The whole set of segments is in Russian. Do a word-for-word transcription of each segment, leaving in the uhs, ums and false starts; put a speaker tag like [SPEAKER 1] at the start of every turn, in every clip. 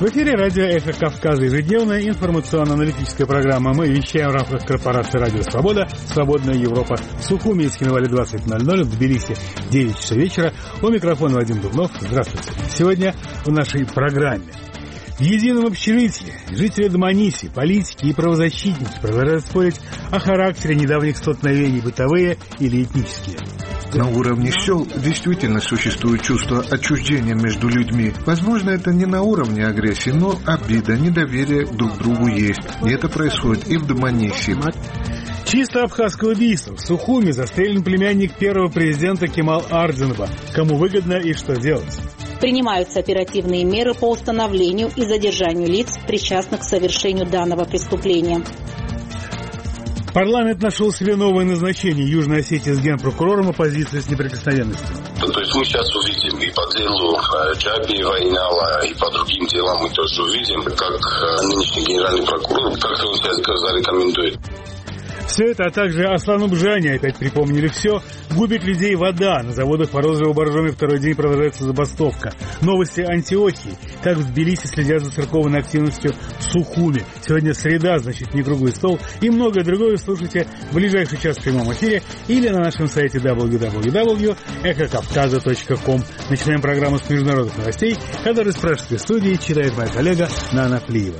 [SPEAKER 1] В эфире радио «Эхо Кавказа», ежедневная информационно-аналитическая программа. Мы вещаем в рамках корпорации «Радио Свобода», «Свободная Европа». В Сухуми и Скинвале двадцать ноль ноль, в Тбилиси девять часов вечера. У микрофона Вадим Дубнов. Здравствуйте. Сегодня в нашей программе. В едином общежитии жители Дманиси, политики и правозащитники продолжают спорить о характере недавних столкновений, бытовые или этнические.
[SPEAKER 2] На уровне сел действительно существует чувство отчуждения между людьми. Возможно, это не на уровне агрессии, но обида, недоверие друг к другу есть. И это происходит и в Дманиси.
[SPEAKER 1] Чисто абхазское убийство. В Сухуми застрелен племянник первого президента Кемал Ардзинова. Кому выгодно и что делать?
[SPEAKER 3] Принимаются оперативные меры по установлению и задержанию лиц, причастных к совершению данного преступления.
[SPEAKER 1] Парламент нашел себе новое назначение. Южная Осетия с генпрокурором, оппозиция с неприкосновенностью.
[SPEAKER 4] То есть мы сейчас увидим и по делу Джабиева и Нала, и по другим делам мы тоже увидим, как нынешний генеральный прокурор, как он себя зарекомендует.
[SPEAKER 1] Все это, а также Аслан-Убжане, опять припомнили все, губит людей вода. На заводах по Розово-Боржоме второй день продолжается забастовка. Новости Антиохии. Как в Тбилиси следят за церковной активностью в Сухуми. Сегодня среда, значит, не круглый стол. И многое другое слушайте в ближайший час в прямом эфире или на нашем сайте дабл ю дабл ю дабл ю точка эхо кавказа точка ком. Начинаем программу с международных новостей, которые спрашивают в студии, читает моя коллега Нана Плиева.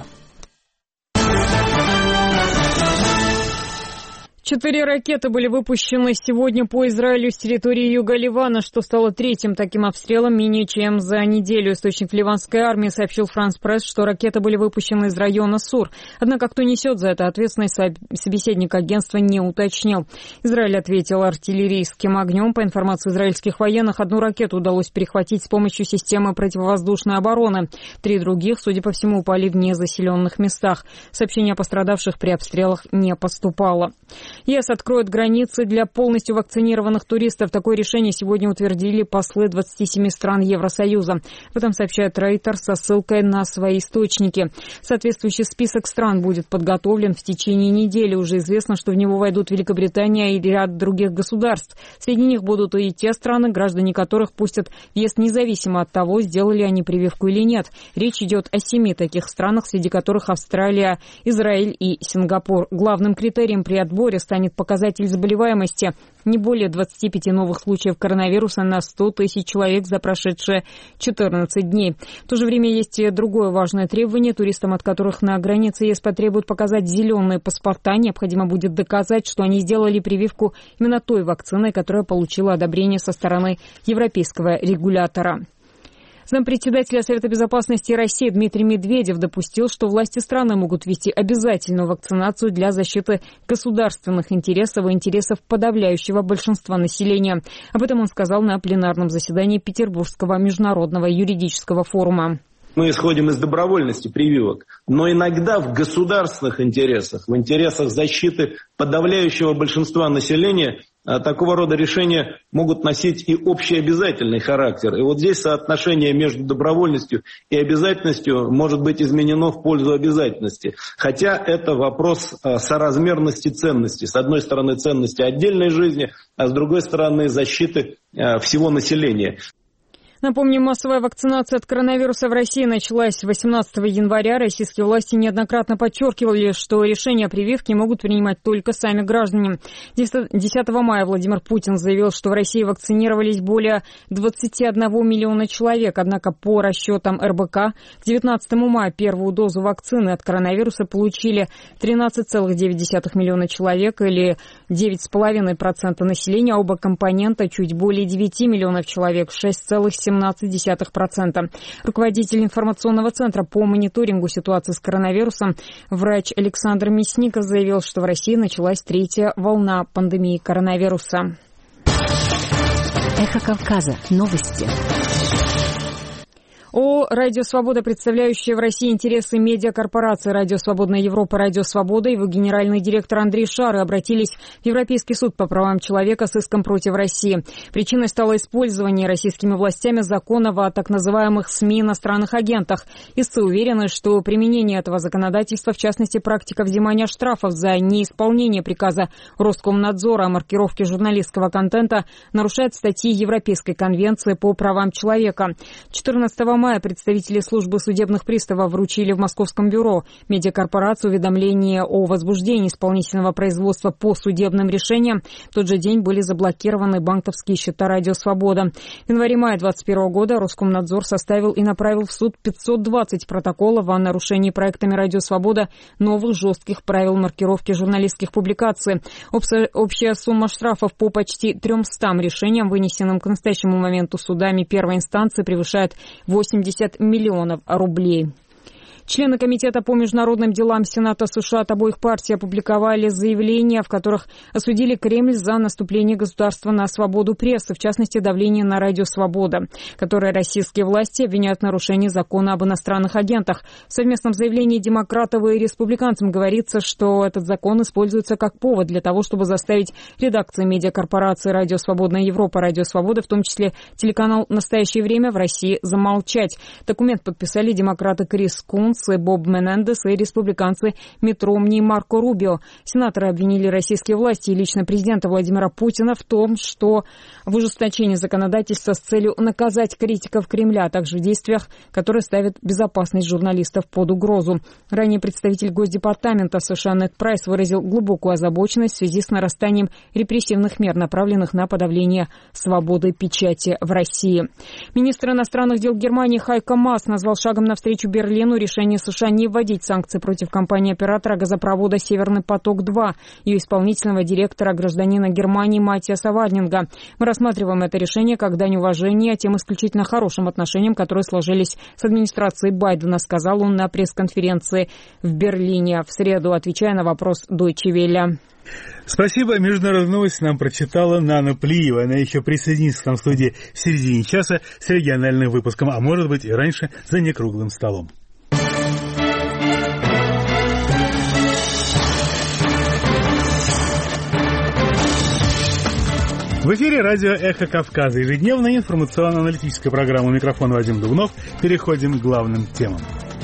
[SPEAKER 5] Четыре ракеты были выпущены сегодня по Израилю с территории юга Ливана, что стало третьим таким обстрелом менее чем за неделю. Источник ливанской армии сообщил Франс Пресс, что ракеты были выпущены из района Сур. Однако кто несет за это ответственность, собеседник агентства не уточнил. Израиль ответил артиллерийским огнем. По информации израильских военных, одну ракету удалось перехватить с помощью системы противовоздушной обороны. Три других, судя по всему, упали в незаселенных местах. Сообщение о пострадавших при обстрелах не поступало. ЕС откроет границы для полностью вакцинированных туристов. Такое решение сегодня утвердили послы двадцати семи стран Евросоюза. Об этом сообщает Рейтер со ссылкой на свои источники. Соответствующий список стран будет подготовлен в течение недели. Уже известно, что в него войдут Великобритания и ряд других государств. Среди них будут и те страны, граждане которых пустят въезд независимо от того, сделали они прививку или нет. Речь идет о семи таких странах, среди которых Австралия, Израиль и Сингапур. Главным критерием при отборе станет показатель заболеваемости. Не более двадцати пяти новых случаев коронавируса на сто тысяч человек за прошедшие четырнадцать дней. В то же время есть и другое важное требование. Туристам, от которых на границе ЕС потребуют показать зеленые паспорта, необходимо будет доказать, что они сделали прививку именно той вакциной, которая получила одобрение со стороны европейского регулятора. Зампредседателя Совета безопасности России Дмитрий Медведев допустил, что власти страны могут ввести обязательную вакцинацию для защиты государственных интересов и интересов подавляющего большинства населения. Об этом он сказал на пленарном заседании Петербургского международного юридического форума.
[SPEAKER 6] Мы исходим из добровольности прививок, но иногда в государственных интересах, в интересах защиты подавляющего большинства населения такого рода решения могут носить и общеобязательный характер. И вот здесь соотношение между добровольностью и обязательностью может быть изменено в пользу обязательности. Хотя это вопрос соразмерности ценностей. С одной стороны, ценности отдельной жизни, а с другой стороны, защиты всего населения.
[SPEAKER 5] Напомню, массовая вакцинация от коронавируса в России началась восемнадцатого января. Российские власти неоднократно подчеркивали, что решения о прививке могут принимать только сами граждане. десятого мая Владимир Путин заявил, что в России вакцинировались более двадцати одного миллиона человек. Однако по расчетам эр бэ ка к девятнадцатому мая первую дозу вакцины от коронавируса получили тринадцать целых девять десятых миллиона человек или девять целых пять десятых процента населения. Оба компонента чуть более девяти миллионов человек, шесть целых семнадцать десятых процента. Руководитель информационного центра по мониторингу ситуации с коронавирусом, врач Александр Мясников, заявил, что в России началась третья волна пандемии коронавируса.
[SPEAKER 7] Эхо Кавказа. Новости.
[SPEAKER 5] О Радио Свобода, представляющая в России интересы медиакорпорации Радио Свободная Европа, Радио Свобода, его генеральный директор Андрей Шары обратились в Европейский суд по правам человека с иском против России. Причиной стало использование российскими властями законов о так называемых СМИ иностранных агентах. Истцы уверены, что применение этого законодательства, в частности практика взимания штрафов за неисполнение приказа Роскомнадзора о маркировке журналистского контента, нарушает статьи Европейской конвенции по правам человека. четырнадцатого мая представители службы судебных приставов вручили в Московском бюро медиакорпорации уведомление о возбуждении исполнительного производства по судебным решениям. В тот же день были заблокированы банковские счета «Радио Свобода». В январе-мае две тысячи двадцать первого года Роскомнадзор составил и направил в суд пятьсот двадцать протоколов о нарушении проектами «Радио Свобода» новых жестких правил маркировки журналистских публикаций. Общая сумма штрафов по почти тремстам решениям, вынесенным к настоящему моменту судами первой инстанции, превышает восемьдесят миллионов рублей. Члены Комитета по международным делам Сената США от обоих партий опубликовали заявления, в которых осудили Кремль за наступление государства на свободу прессы, в частности, давление на «Радио Свобода», которое российские власти обвиняют в нарушении закона об иностранных агентах. В совместном заявлении демократов и республиканцам говорится, что этот закон используется как повод для того, чтобы заставить редакции медиакорпорации «Радио Свободная Европа», «Радио Свобода», в том числе телеканал «Настоящее время» в России, замолчать. Документ подписали демократы Крис Кунс, Боб Менендес и республиканцы Митт Ромни и Марко Рубио. Сенаторы обвинили российские власти и лично президента Владимира Путина в том, что в ужесточении законодательства с целью наказать критиков Кремля, а также в действиях, которые ставят безопасность журналистов под угрозу. Ранее представитель Госдепартамента США Нед Прайс выразил глубокую озабоченность в связи с нарастанием репрессивных мер, направленных на подавление свободы печати в России. Министр иностранных дел Германии Хайко Маас назвал шагом навстречу Берлину решение США не вводить санкции против компании-оператора газопровода «Северный поток-два», ее исполнительного директора, гражданина Германии Матиаса Варнинга. Мы рассматриваем это решение как дань уважения тем исключительно хорошим отношениям, которые сложились с администрацией Байдена, сказал он на пресс-конференции в Берлине в среду, отвечая на вопрос Deutsche Welle.
[SPEAKER 1] Спасибо. Международные новости нам прочитала Нана Плиева. Она еще присоединится к нам в студии в середине часа с региональным выпуском, а может быть и раньше за некруглым столом. В эфире радио «Эхо Кавказа». Ежедневная информационно-аналитическая программа. У микрофона Вадим Дубнов. Переходим к главным темам.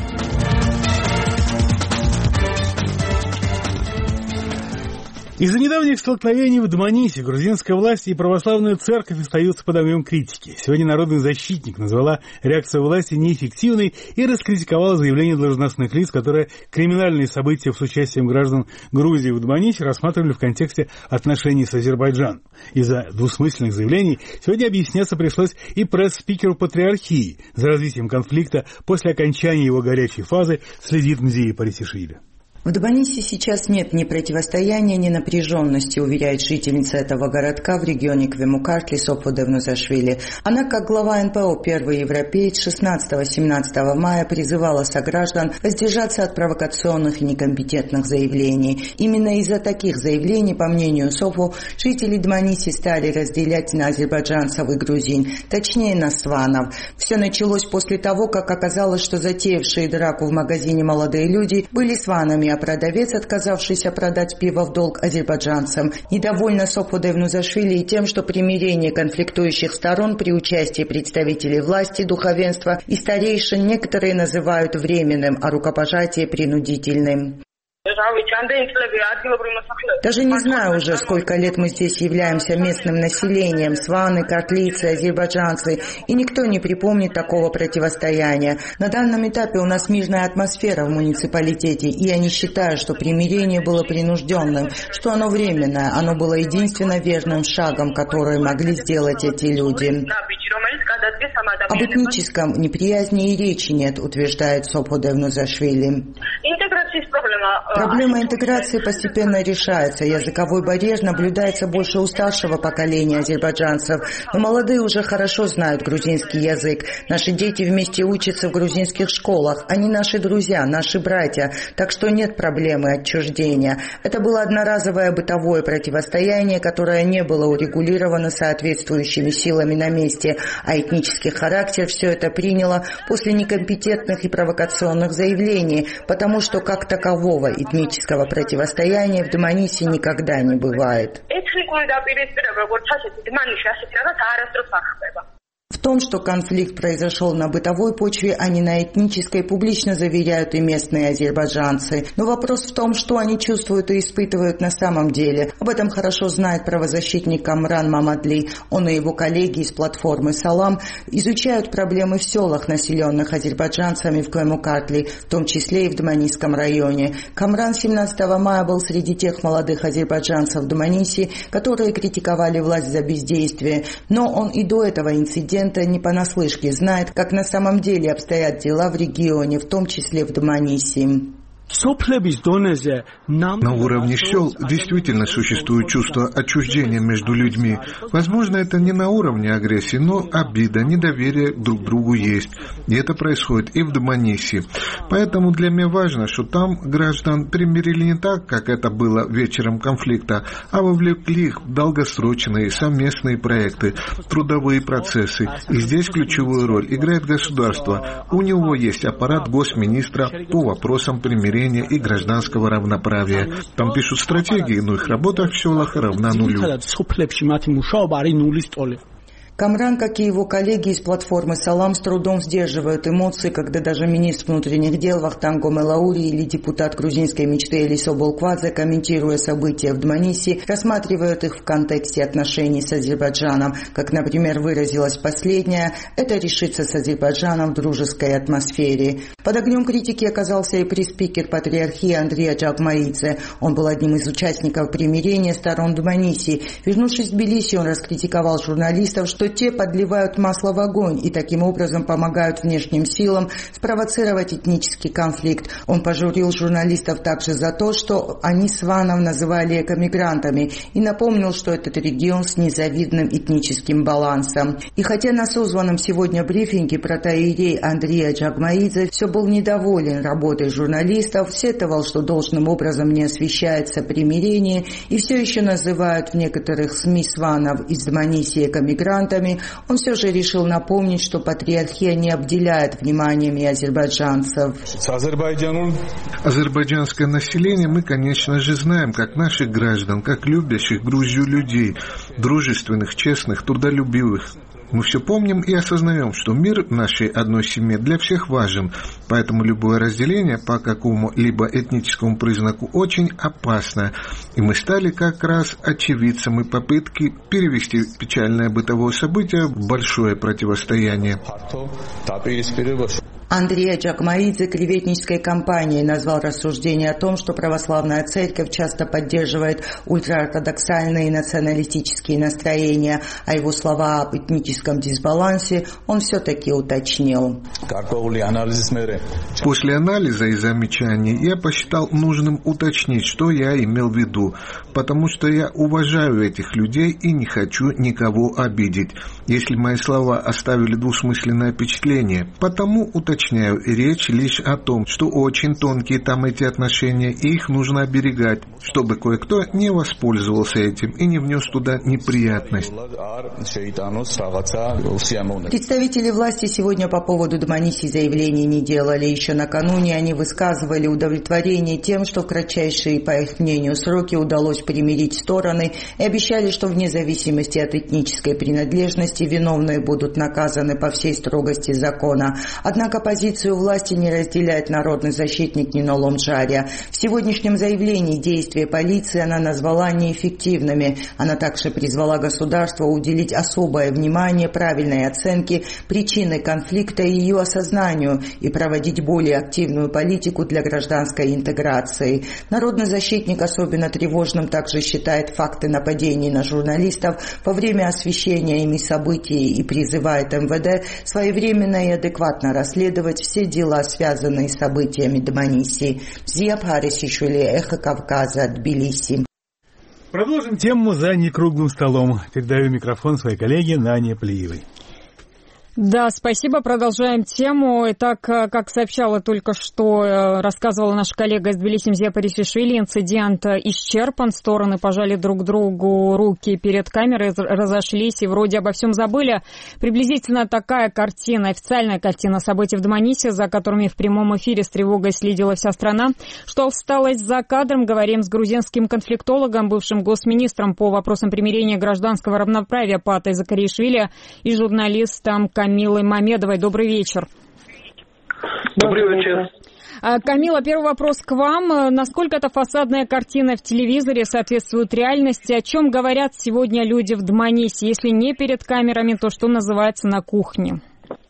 [SPEAKER 1] Из-за недавних столкновений в Дманисе грузинская власть и православная церковь остаются под огнем критики. Сегодня народный защитник назвала реакцию власти неэффективной и раскритиковала заявление должностных лиц, которые криминальные события с участием граждан Грузии в Дманисе рассматривали в контексте отношений с Азербайджаном. Из-за двусмысленных заявлений сегодня объясняться пришлось и пресс-спикеру Патриархии. За развитием конфликта после окончания его горячей фазы следит Мзия Парисишвили.
[SPEAKER 8] В Дбанисе сейчас нет ни противостояния, ни напряженности, уверяет жительница этого городка в регионе Квемукартли Сопо Девнузашвили. Она, как глава эн пэ о «Первый европеец», шестнадцатого-семнадцатого мая призывала сограждан воздержаться от провокационных и некомпетентных заявлений. Именно из-за таких заявлений, по мнению Сопо, жители Дбаниси стали разделять на азербайджанцев и грузин, точнее на сванов. Все началось после того, как оказалось, что затеявшие драку в магазине молодые люди были сванами, а продавец, отказавшийся продать пиво в долг азербайджанцам, недовольна Сопо Девнузашвили и тем, что примирение конфликтующих сторон при участии представителей власти, духовенства и старейшин некоторые называют временным, а рукопожатие принудительным. Даже не знаю уже, сколько лет мы здесь являемся местным населением, сваны, картлийцы, азербайджанцы, и никто не припомнит такого противостояния. На данном этапе у нас мирная атмосфера в муниципалитете, и я не считаю, что примирение было принужденным, что оно временное, оно было единственно верным шагом, который могли сделать эти люди. Об этническом неприязни и речи нет, утверждает Сопо Девнузашвили. Проблема интеграции постепенно решается. Языковой барьер наблюдается больше у старшего поколения азербайджанцев, но молодые уже хорошо знают грузинский язык. Наши дети вместе учатся в грузинских школах. Они наши друзья, наши братья, так что нет проблемы отчуждения. Это было одноразовое бытовое противостояние, которое не было урегулировано соответствующими силами на месте, а этнический характер все это приняло после некомпетентных и провокационных заявлений, потому что как такового этнического противостояния в Дманисе никогда не бывает. В том, что конфликт произошел на бытовой почве, а не на этнической, публично заверяют и местные азербайджанцы. Но вопрос в том, что они чувствуют и испытывают на самом деле. Об этом хорошо знает правозащитник Камран Мамадли. Он и его коллеги из платформы «Салам» изучают проблемы в селах, населенных азербайджанцами в Квемукартли, в том числе и в Дманисском районе. Камран семнадцатого мая был среди тех молодых азербайджанцев в Дманисе, которые критиковали власть за бездействие. Но он и до этого инцидента не понаслышке знает, как на самом деле обстоят дела в регионе, в том числе в Дманисе.
[SPEAKER 2] На уровне сел действительно существует чувство отчуждения между людьми. Возможно, это не на уровне агрессии, но обида, недоверие друг к другу есть. И это происходит и в Дманисе. Поэтому для меня важно, что там граждан примирили не так, как это было вечером конфликта, а вовлекли их в долгосрочные совместные проекты, трудовые процессы. И здесь ключевую роль играет государство. У него есть аппарат госминистра по вопросам примирения и гражданского равноправия. Там пишут стратегии, но их работа в селах равна нулю.
[SPEAKER 8] Камран, как и его коллеги из платформы «Салам», с трудом сдерживают эмоции, когда даже министр внутренних дел Вахтанг Омелаури или депутат грузинской мечты Элисо Болквадзе, комментируя события в Дманисе, рассматривают их в контексте отношений с Азербайджаном. Как, например, выразилась последняя, это решится с Азербайджаном в дружеской атмосфере. Под огнем критики оказался и пресс-спикер патриархии Андрей Аджагмаидзе. Он был одним из участников примирения сторон Дманиси. Вернувшись в Тбилиси, он раскритиковал журналистов, что те подливают масло в огонь и таким образом помогают внешним силам спровоцировать этнический конфликт. Он пожурил журналистов также за то, что они сванов называли экомигрантами, и напомнил, что этот регион с незавидным этническим балансом. И хотя на созванном сегодня брифинге протоиерей Андрей Аджагмаидзе все был недоволен работой журналистов, сетовал, что должным образом не освещается примирение, и все еще называют в некоторых СМИ сванов из Дманиси экомигрантами, он все же решил напомнить, что патриархия не обделяет вниманием и азербайджанцев.
[SPEAKER 2] Азербайджанское население мы, конечно же, знаем, как наших граждан, как любящих Грузию людей, дружественных, честных, трудолюбивых. Мы все помним и осознаем, что мир в нашей одной семье для всех важен, поэтому любое разделение по какому-либо этническому признаку очень опасно. И мы стали как раз очевидцами попытки перевести печальное бытовое событие в большое противостояние.
[SPEAKER 8] Андрей Аджагмаидзе клеветнической кампанией назвал рассуждение о том, что православная церковь часто поддерживает ультраортодоксальные и националистические настроения, а его слова об этническом дисбалансе он все-таки уточнил.
[SPEAKER 2] После анализа и замечаний я посчитал нужным уточнить, что я имел в виду, потому что я уважаю этих людей и не хочу никого обидеть, если мои слова оставили двусмысленное впечатление. Потому уточняю, речь лишь о том, что очень тонкие там эти отношения, и их нужно оберегать, чтобы кое-кто не воспользовался этим и не внес туда неприятность.
[SPEAKER 8] Представители власти сегодня по поводу Дманиси заявлений не делали. Еще накануне они высказывали удовлетворение тем, что в кратчайшие, по их мнению, сроки удалось примирить стороны, и обещали, что вне зависимости от этнической принадлежности виновные будут наказаны по всей строгости закона. Однако позицию власти не разделяет народный защитник Нино Ломджария. В сегодняшнем заявлении действия полиции она назвала неэффективными. Она также призвала государство уделить особое внимание правильной оценке причины конфликта и ее осознанию и проводить более активную политику для гражданской интеграции. Народный защитник особенно тревожным также считает факты нападений на журналистов во время освещения ими событий и призывает эм вэ дэ своевременно и адекватно расследовать все дела, связанные с событиями Дманиси. Зия Парисишвили, Эхо Кавказа, Тбилиси.
[SPEAKER 1] Продолжим тему за некруглым столом. Передаю микрофон своей коллеге Нане Плиевой.
[SPEAKER 5] Да, спасибо. Продолжаем тему. Итак, как сообщала только что, рассказывала наша коллега из Тбилиси Мзия Парисишвили, инцидент исчерпан. Стороны пожали друг другу руки перед камерой, разошлись и вроде обо всем забыли. Приблизительно такая картина, официальная картина событий в Дманисе, за которыми в прямом эфире с тревогой следила вся страна. Что осталось за кадром, говорим с грузинским конфликтологом, бывшим госминистром по вопросам примирения и гражданского равноправия Патой Закаришвили и журналистом Камилой Мамедовой. Добрый вечер.
[SPEAKER 9] Добрый вечер.
[SPEAKER 5] Камила, первый вопрос к вам. Насколько эта фасадная картина в телевизоре соответствует реальности? О чем говорят сегодня люди в Дманисе? Если не перед камерами, то что называется на кухне?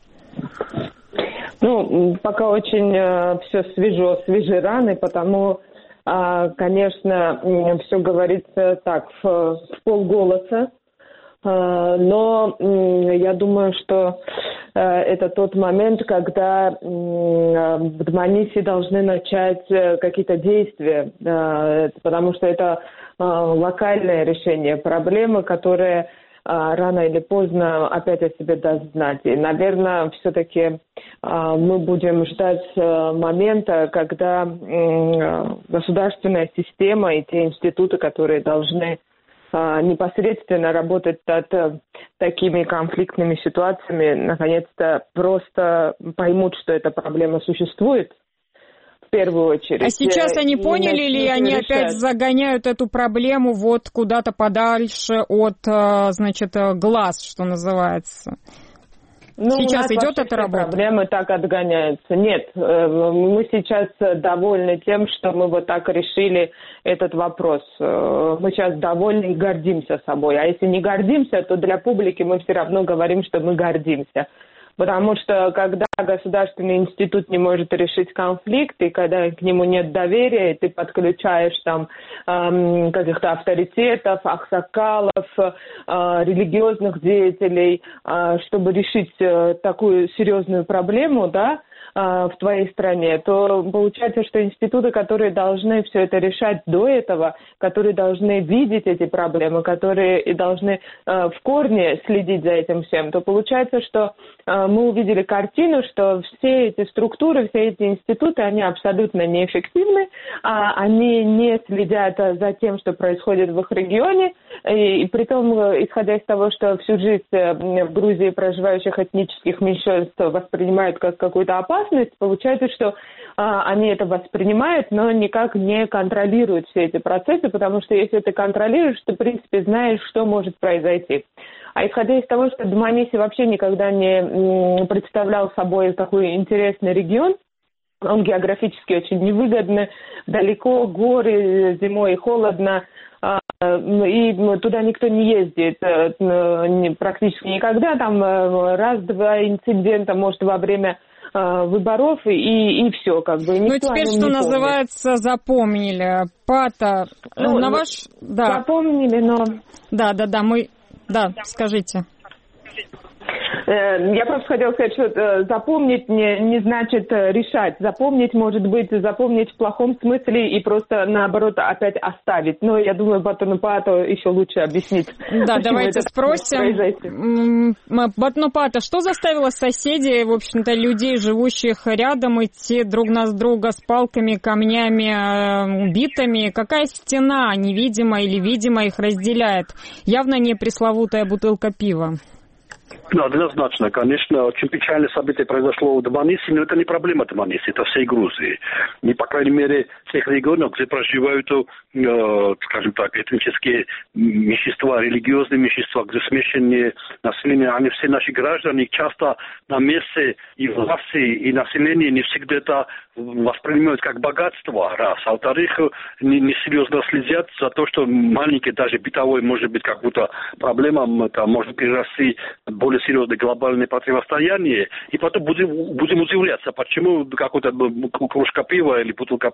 [SPEAKER 9] Ну, пока очень э, все свежо, свежие раны, потому, э, конечно, все говорится так, в, в полголоса. Но я думаю, что это тот момент, когда в Дманисе должны начать какие-то действия, потому что это локальное решение проблемы, которое рано или поздно опять о себе даст знать. И, наверное, все-таки мы будем ждать момента, когда государственная система и те институты, которые должны непосредственно работать над такими конфликтными ситуациями, наконец-то просто поймут, что эта проблема существует, в первую очередь. А
[SPEAKER 5] сейчас они поняли или они решать. Опять загоняют эту проблему вот куда-то подальше от, значит, глаз, что называется?
[SPEAKER 9] Ну,
[SPEAKER 5] сейчас идет эта работа?
[SPEAKER 9] Проблемы так отгоняются. Нет, мы сейчас довольны тем, что мы вот так решили этот вопрос. Мы сейчас довольны и гордимся собой. А если не гордимся, то для публики мы все равно говорим, что мы гордимся. Потому что когда государственный институт не может решить конфликт, и когда к нему нет доверия, и ты подключаешь там эм, каких-то авторитетов, ахсакалов, э, религиозных деятелей, э, чтобы решить э, такую серьезную проблему, да, в твоей стране, то получается, что институты, которые должны все это решать до этого, которые должны видеть эти проблемы, которые и должны э, в корне следить за этим всем, то получается, что э, мы увидели картину, что все эти структуры, все эти институты, они абсолютно неэффективны, а они не следят за тем, что происходит в их регионе, и, и при том, исходя из того, что всю жизнь в Грузии проживающих этнических меньшинств воспринимают как какую-то опасность, получается, что а, они это воспринимают, но никак не контролируют все эти процессы, потому что если ты контролируешь, ты, в принципе, знаешь, что может произойти. А исходя из того, что Дманиси вообще никогда не м, представлял собой такой интересный регион, он географически очень невыгодный, далеко горы, зимой холодно, и туда никто не ездит практически никогда, там раз-два инцидента, может, во время выборов, и, и все, как бы.
[SPEAKER 5] Ну, теперь, что называется, запомнили. Пата, ну, на ваш... Да.
[SPEAKER 9] Запомнили, но...
[SPEAKER 5] Да, да, да, мы... Да, скажите.
[SPEAKER 9] Я просто хотела сказать, что запомнить не, не значит решать. Запомнить, может быть, запомнить в плохом смысле и просто, наоборот, опять оставить. Но я думаю, Батунапата еще лучше объяснить.
[SPEAKER 5] Да, давайте спросим. Батунапата, что заставило соседей, в общем-то, людей, живущих рядом, идти друг на друга с палками, камнями, битами? Какая стена, невидимая или видимая, их разделяет? Явно не пресловутая бутылка пива.
[SPEAKER 10] Ну, однозначно, конечно, очень печальное событие произошло в Дманисе, но это не проблема Дманиса, это всей Грузии. И, по крайней мере, в тех регионах, где проживают, э, скажем так, этнические меньшинства, религиозные меньшинства, где смешанные населения, они все наши граждане, часто на месте и власти, и население не всегда это воспринимают как богатство, раз. А во-вторых, не, не серьезно следят за то, что маленький, даже бытовой, может быть, какую-то проблему, это может перерасти более серьезное глобальное противостояние, и потом будем, будем удивляться, почему какая-то кружка пива или бутылка пива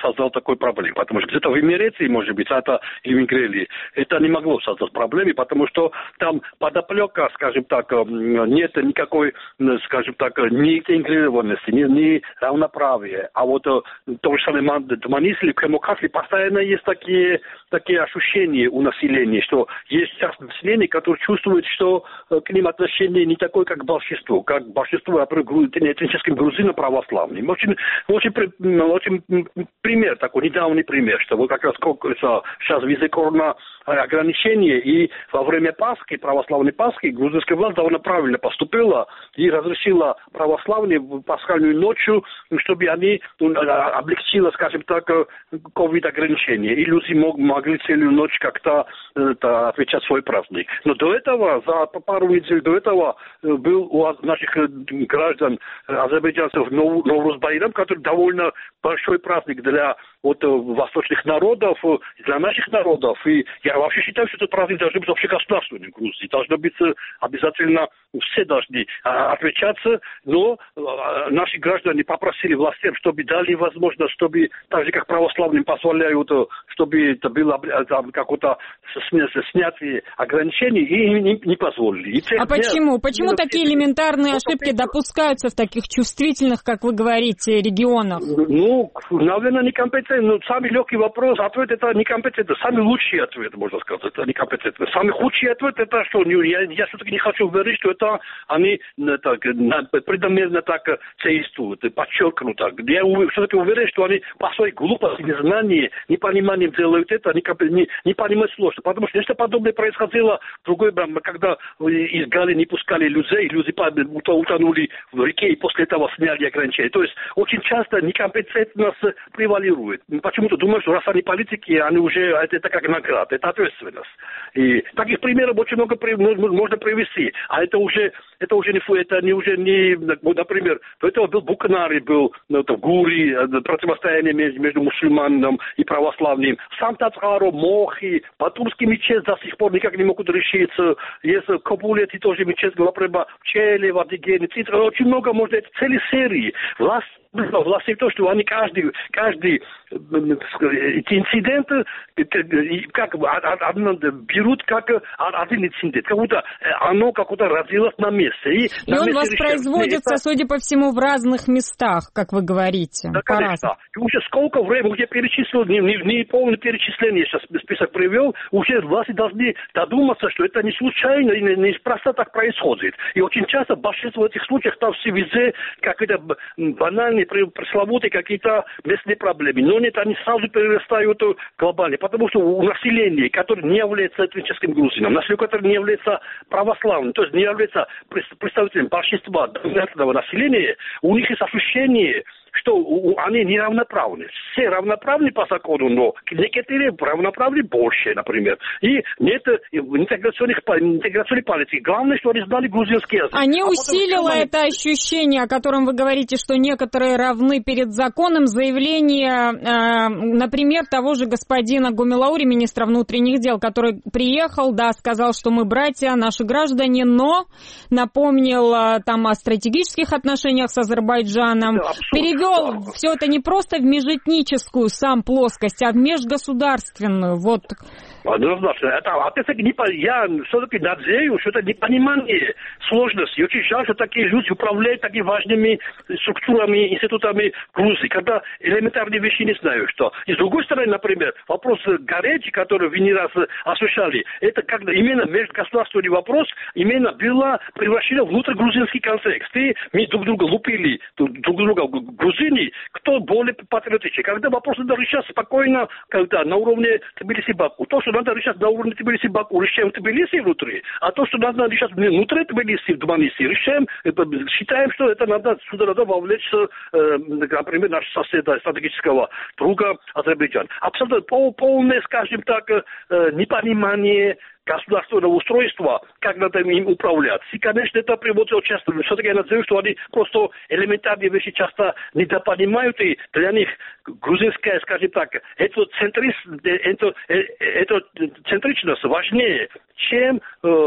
[SPEAKER 10] создало такую проблему. Потому что где-то в Эмирете, может быть, это или в Ингрелии, это не могло создать проблемы, потому что там подоплека, скажем так, нет никакой, скажем так, ни интегрированности, ни, ни равноправия. А вот то же самое Дманисле, в Кемокасле постоянно есть такие, такие ощущения у населения, что есть часть населения, которое чувствует, что к ним отношение не такое, как к большинству, как большинство, например, этническим грузинам православным. Очень, очень, очень пример такой, недавний пример, что вот как раз сейчас везде корона ограничения, и во время Пасхи, православной Пасхи, грузинская власть довольно правильно поступила и разрешила православным пасхальную ночью, чтобы они облегчили, скажем так, ковид-ограничения, и люди мог, могли целую ночь как-то это, отвечать свой праздник. Но до этого, за пару недель до этого, был у наших граждан, азербайджанцев, Новруз-Байрам, который довольно большой праздник для вот, восточных народов, для наших народов. И я вообще считаю, что этот праздник должен быть вообще государственным в Грузии. Должно быть обязательно, все должны отвечаться, но наши граждане попросили властям, чтобы дали возможность, чтобы, так же как православным позволяют, чтобы это было какое-то снятие ограничений, и не, не позволили. И
[SPEAKER 5] а почему? Почему
[SPEAKER 10] не
[SPEAKER 5] такие элементарные ошибки допускаются в таких чувствительных, как вы говорите, регионах?
[SPEAKER 10] Ну, наверное, некомпетентно. Ну, самый легкий вопрос, ответ это некомпетентно. Самый лучший ответ, можно сказать, это некомпетентно. Самый худший ответ это что? Я, я все-таки не хочу говорить, что это они так, преднамеренно так действуют, подчеркнуто. Я все-таки уверен, что они по своей глупости, незнании, непониманием делают это, не, не, не понимают сложно. Потому что нечто подобное происходило в другой, когда из Гали не пускали людей, люди утонули в реке и после этого сняли ограничения. То есть очень часто некомпетентность превалирует. Почему-то думаю, что раз они политики, они уже, это, это как награда, это ответственность. И таких примеров очень много можно привести. А это уже, это уже не, это не, уже не, например, до этого был Букнари, был ну, в Гури, противостояние между, между мусульманином и православным. Сам Тацхаро, Мохи, Батумский мечеть до сих пор никак не могут решиться. Есть в Кабуле тоже мечеть, например, в Челе, в Адыгене. Очень много, может, это целые серии. Власть Власти то, что они каждый, каждый эти инциденты как, берут как один инцидент, как будто оно как-то родилось на месте. И,
[SPEAKER 5] и
[SPEAKER 10] на
[SPEAKER 5] он
[SPEAKER 10] месте
[SPEAKER 5] воспроизводится, это... судя по всему, в разных местах, как вы говорите.
[SPEAKER 10] Да, конечно. И уже сколько времени, уже перечислил, не, не, не полное перечисление, сейчас список привел, уже власти должны додуматься, что это не случайно и не, не просто так происходит. И очень часто, в большинстве этих случаев, там все везде какие-то банальные пресловутые какие-то местные проблемы. Но нет, они сразу перерастают глобально, потому что у населения, которое не является этническим грузином, население, которое не является православным, то есть не является представителем большинства доминантного населения, у них есть ощущение, что они неравноправны. Все равноправны по закону, но некоторые равноправны больше, например. И нет интеграционных, интеграционной политики. Главное, что они знали грузинский язык.
[SPEAKER 5] А не
[SPEAKER 10] а
[SPEAKER 5] усилило потом... это ощущение, о котором вы говорите, что некоторые равны перед законом, заявление, э, например, того же господина Гумилаури, министра внутренних дел, который приехал, да, сказал, что мы братья, наши граждане, но напомнил э, там о стратегических отношениях с Азербайджаном, да, перевел все это не просто в межэтническую сам плоскость, а в межгосударственную. Вот.
[SPEAKER 10] Однозначно. Это, опять-таки, не, я все-таки надеюсь, что это непонимание сложности. Очень жаль, что такие люди управляют такими важными структурами, институтами Грузии, когда элементарные вещи не знают, что. И с другой стороны, например, вопрос Гарети, который вы не раз освещали, это когда именно межгосударственный вопрос именно было превращено в внутригрузинский контекст. И мы друг друга лупили, друг друга грузины, кто более патриотичный. Когда вопрос надо решать спокойно, когда на уровне Тбилиси-Баку. То, что надо решать на уровне Тбилиси-Баку, решаем Тбилиси внутри, а то, что надо решать внутри Тбилиси, в Дманиси, решаем, считаем, что это надо, сюда надо вовлечь, э, например, нашего соседа, стратегического друга Азербайджана. Абсолютно полное, скажем так, э, непонимание государственного устройства, как надо им управлять. И, конечно, это приводит часто. Все-таки я надеюсь, что они просто элементарные вещи часто недопонимают, и для них грузинская, скажем так, это, центрис, это, это центричность важнее, чем э,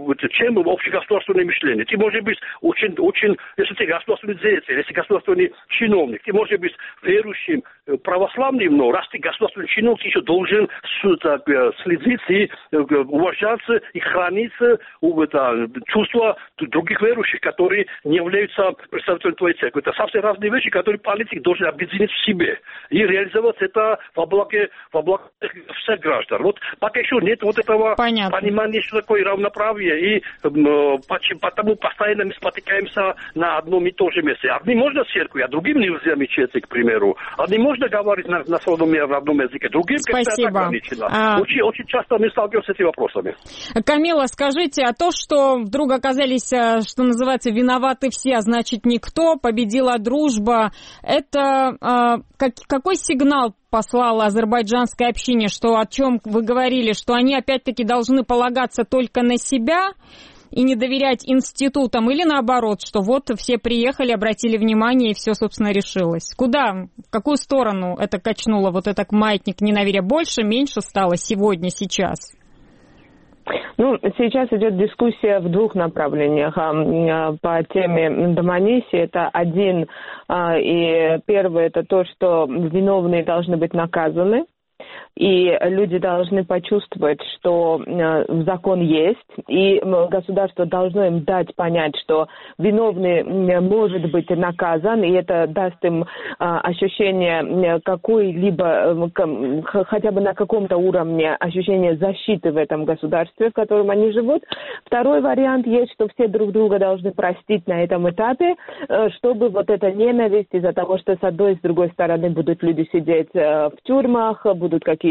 [SPEAKER 10] чем общегосударственное мышление. Ты можешь быть очень, очень, если ты государственный деятель, если государственный чиновник, ты можешь быть верующим, православным, но раз ты государственный чиновник, ты еще должен так, следить и уважаться и хранить это, чувства других верующих, которые не являются представителями твоей церкви. Это совсем разные вещи, которые политик должен объединить в себе и реализовать это во благо, во благо всех граждан. Вот пока еще нет вот этого
[SPEAKER 5] Понятно.
[SPEAKER 10] понимания, что такое равноправие, и э, потому постоянно мы спотыкаемся на одном и том же месте. Одним можно церковь, а другим нельзя мечети, к примеру. Одним можно говорить на, на своем родном языке, другим как-то ограничено. А... Очень, очень часто мы сталкиваемся с этими вопросами.
[SPEAKER 5] Камила, скажите, а то, что вдруг оказались, что называется, виноваты все, а значит никто, победила дружба, это э, как, какой сигнал послала азербайджанской общине, что о чем вы говорили, что они опять-таки должны полагаться только на себя и не доверять институтам, или наоборот, что вот все приехали, обратили внимание, и все, собственно, решилось? Куда, в какую сторону это качнуло, вот этот маятник недоверия? Больше, меньше стало сегодня, сейчас?
[SPEAKER 9] Ну, сейчас идет дискуссия в двух направлениях по теме Доманиси. Это один, и первый, это то, что виновные должны быть наказаны. И люди должны почувствовать, что э, закон есть, и государство должно им дать понять, что виновный может быть наказан, и это даст им э, ощущение какой-либо, э, хотя бы на каком-то уровне, ощущение защиты в этом государстве, в котором они живут. Второй вариант есть, что все друг друга должны простить на этом этапе, э, чтобы вот эта ненависть из-за того, что с одной и с другой стороны будут люди сидеть э, в тюрьмах, будут какие-то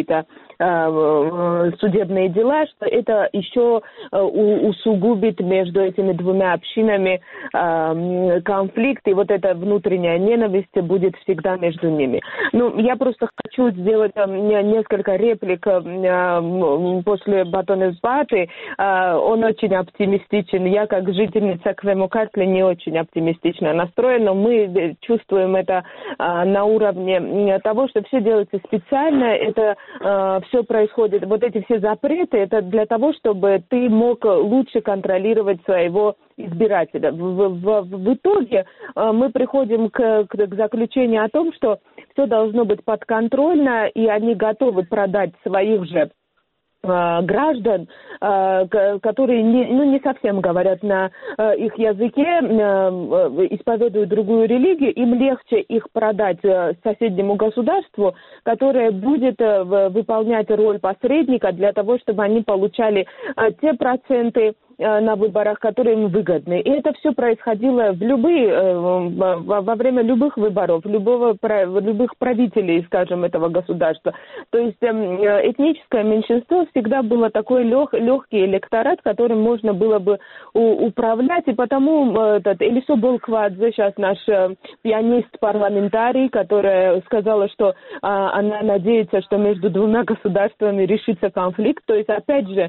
[SPEAKER 9] э, судебные дела, что это еще э, усугубит между этими двумя общинами э, конфликт, и вот эта внутренняя ненависть будет всегда между ними. Ну, я просто хочу сделать э, несколько реплик э, после Батона Баты. Э, он очень оптимистичен. Я, как жительница Квемукартли, не очень оптимистично настроена, но мы чувствуем это э, на уровне того, что все делается специально, это э, все происходит, вот эти все запреты, это для того, чтобы ты мог лучше контролировать своего избирателя. В, в, в итоге э, мы приходим к, к, к заключению о том, что все должно быть подконтрольно, и они готовы продать своих же граждан, которые не, ну, не совсем говорят на их языке, исповедуют другую религию, им легче их продать соседнему государству, которое будет выполнять роль посредника для того, чтобы они получали те проценты на выборах, которые им выгодны. И это все происходило в любые, во время любых выборов, любого, любых правителей, скажем, этого государства. То есть этническое меньшинство всегда было такой лег, легкий электорат, которым можно было бы управлять. И потому этот Элисо Болквадзе, сейчас наш пианист-парламентарий, которая сказала, что она надеется, что между двумя государствами решится конфликт. То есть, опять же,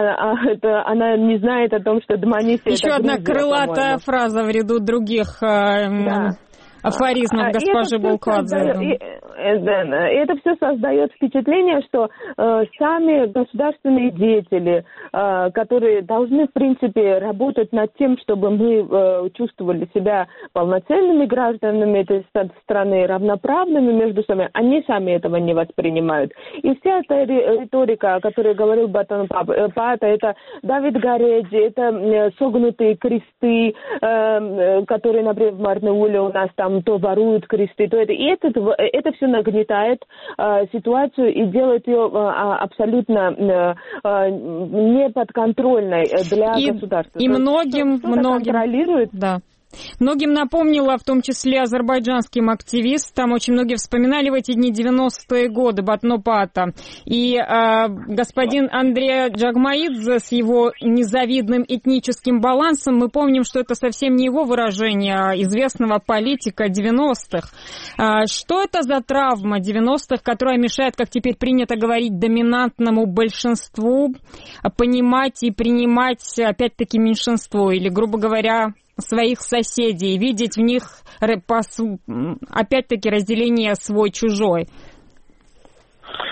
[SPEAKER 9] она не знает о том, что Доманиси...
[SPEAKER 5] Еще
[SPEAKER 9] это
[SPEAKER 5] одна
[SPEAKER 9] Грузия,
[SPEAKER 5] крылатая
[SPEAKER 9] по-моему.
[SPEAKER 5] фраза в ряду других да. афоризмов а, госпожи Болквадзе.
[SPEAKER 9] Это все создает впечатление, что э, сами государственные деятели, э, которые должны, в принципе, работать над тем, чтобы мы э, чувствовали себя полноценными гражданами этой страны, равноправными между собой, они сами этого не воспринимают. И вся эта риторика, о которой говорил Батон Пата, это Давид Гареджи, это согнутые кресты, э, которые, например, в Марнеуле у нас там то воруют кресты, то это. И это, это все нагнетает э, ситуацию и делает ее э, абсолютно э, неподконтрольной для
[SPEAKER 5] и,
[SPEAKER 9] государства.
[SPEAKER 5] И многим, многим контролирует. Да. Многим напомнила, в том числе азербайджанским активистам, очень многие вспоминали в эти дни девяностые годы Батно Пата. И э, господин Андрей Джагмаидзе с его незавидным этническим балансом, мы помним, что это совсем не его выражение, а известного политика девяностых. Э, что это за травма девяностых, которая мешает, как теперь принято говорить, доминантному большинству понимать и принимать, опять-таки, меньшинство, или, грубо говоря, своих соседей, видеть в них, опять-таки, разделение свой-чужой?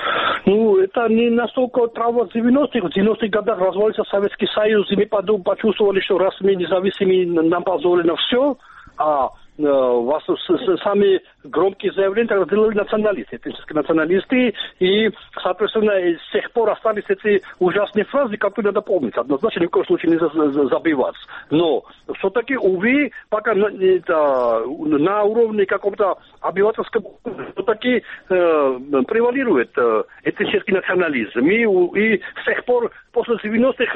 [SPEAKER 10] Ну, это не настолько травма девяностых. В девяностых годах развалился Советский Союз, и мы почувствовали, что раз мы независимы, нам позволено все, а вас самые громкие заявления тогда делали националисты, этнические националисты, и, соответственно, с тех пор остались эти ужасные фразы, которые надо помнить. Однозначно, ни в коем случае нельзя забивать. Но все-таки, увы, пока на, это, на уровне какого-то обывательского, все-таки э, превалирует э, этнический национализм. И, и с тех пор, после девяностых,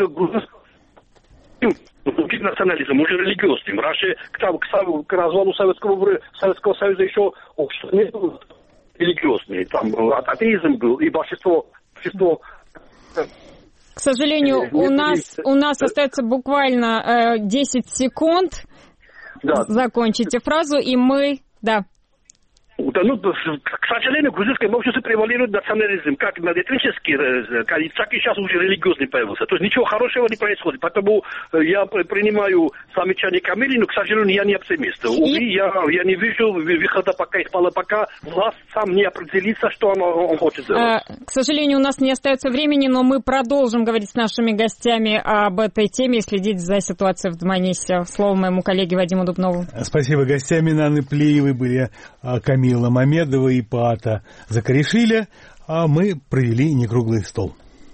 [SPEAKER 10] национализм, уже религиозным. Раньше к, к, к развалу Советского, Советского Союза еще общество не было религиозное. Там атеизм был и большинство... большинство
[SPEAKER 5] к сожалению, у нас, у нас остается буквально э, десять секунд. Да. Закончите фразу, и мы... Да.
[SPEAKER 10] Да, ну, к сожалению, в грузинском обществе превалирует национализм, как этнический, так и сейчас уже религиозный появился. То есть ничего хорошего не происходит. Поэтому я принимаю замечание Камилы, но, к сожалению, я не оптимист. Увы, и... я, я не вижу выхода пока из пола, пока власть сам не определится, что он, он хочет сделать.
[SPEAKER 5] А, к сожалению, у нас не остается времени, но мы продолжим говорить с нашими гостями об этой теме и следить за ситуацией в Дманисе. Слово моему коллеге Вадиму Дубнову.
[SPEAKER 1] Спасибо. Гостями Наны Плиевой были Камила Камила Мамедова и Паата Закаришвили, а мы провели некруглый стол.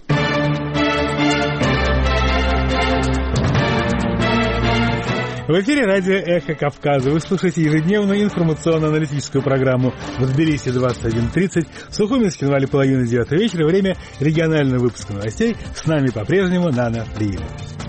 [SPEAKER 1] В эфире радио «Эхо Кавказа». Вы слушаете ежедневную информационно-аналитическую программу в Тбилиси двадцать один тридцать, в Сухуми с хинвали половины девятого вечера, время регионального выпуска новостей. С нами по-прежнему Нана Плиева.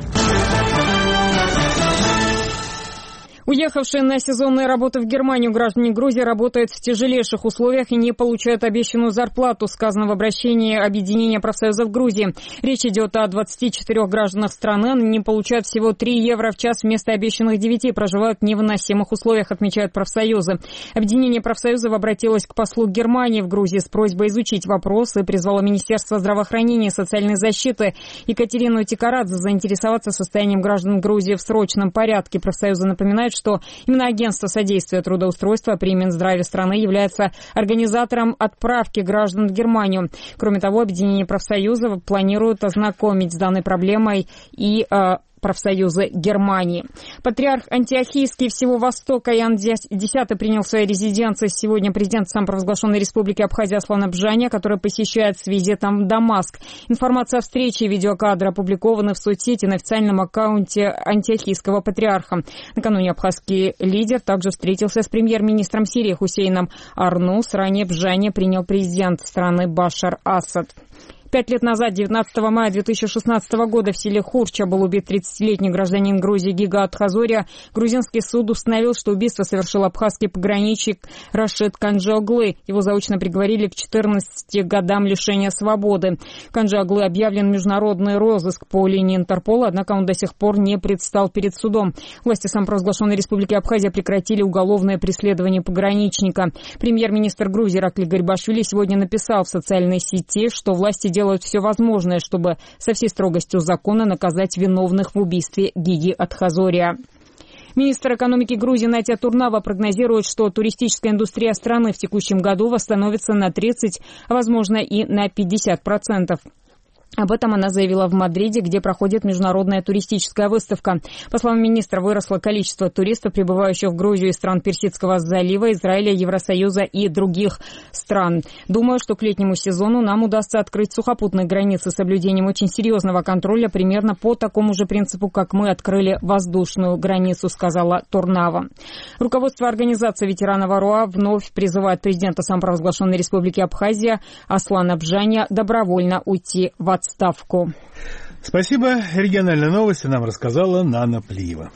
[SPEAKER 5] Уехавшие на сезонные работы в Германию граждане Грузии работают в тяжелейших условиях и не получают обещанную зарплату, сказано в обращении Объединения профсоюзов Грузии. Речь идет о двадцати четырёх гражданах страны. Они не получают всего три евро в час вместо обещанных девяти, проживают в невыносимых условиях, отмечают профсоюзы. Объединение профсоюзов обратилось к послу Германии в Грузии с просьбой изучить вопрос и призвало Министерство здравоохранения и социальной защиты Екатерину Тикарадзе заинтересоваться состоянием граждан Грузии в срочном порядке. Профсоюзы напоминают, что именно Агентство содействия трудоустройства при Минздраве страны является организатором отправки граждан в Германию. Кроме того, Объединение профсоюзов планирует ознакомить с данной проблемой и э, профсоюзы Германии. Патриарх Антиохийский всего Востока Иоанн X принял в своей резиденции сегодня президент самопровозглашенной республики Абхазия Аслан Абжаня, который посещает с визитом в Дамаск. Информация о встрече и видеокадры опубликованы в соцсети на официальном аккаунте Антиохийского патриарха. Накануне абхазский лидер также встретился с премьер-министром Сирии Хусейном Арнус. Ранее Абжаня принял президент страны Башар Асад. Пять лет назад, девятнадцатого мая две тысячи шестнадцатого года, в селе Хурча был убит тридцатилетний гражданин Грузии Гига Атхазория. Грузинский суд установил, что убийство совершил абхазский пограничник Рашид Канджи-Оглы. Его заочно приговорили к четырнадцати годам лишения свободы. Канджи-Оглы объявлен международный розыск по линии Интерпола, однако он до сих пор не предстал перед судом. Власти самопровозглашенной республики Абхазия прекратили уголовное преследование пограничника. Премьер-министр Грузии Иракли Гарибашвили сегодня написал в социальной сети, что власти делают делают все возможное, чтобы со всей строгостью закона наказать виновных в убийстве Гиги Атхазория. Министр экономики Грузии Натя Турнава прогнозирует, что туристическая индустрия страны в текущем году восстановится на тридцать, а возможно и на пятьдесят процентов. Об этом она заявила в Мадриде, где проходит международная туристическая выставка. По словам министра, выросло количество туристов, прибывающих в Грузию из стран Персидского залива, Израиля, Евросоюза и других стран. Думаю, что к летнему сезону нам удастся открыть сухопутные границы с соблюдением очень серьезного контроля, примерно по такому же принципу, как мы открыли воздушную границу, сказала Турнава. Руководство организации ветеранов АРОА вновь призывает президента самопровозглашенной республики Абхазия Аслана Абжаня добровольно уйти в отставку. Отставку.
[SPEAKER 1] Спасибо. Региональные новости нам рассказала Нана Плиева.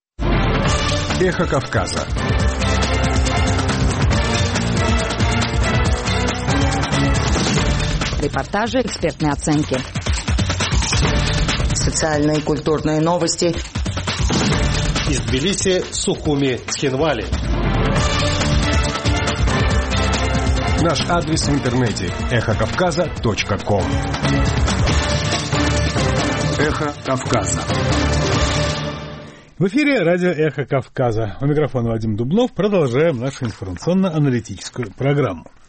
[SPEAKER 11] Эхо Кавказа.
[SPEAKER 7] Репортажи, экспертные оценки.
[SPEAKER 8] Социальные и культурные новости.
[SPEAKER 12] Из Тбилиси, Сухуми, Цхинвали.
[SPEAKER 11] Наш адрес в интернете эхо кавказа точка ком. Эхо Кавказа.
[SPEAKER 1] В эфире радио «Эхо Кавказа». У микрофона Вадим Дубнов. Продолжаем нашу информационно-аналитическую программу.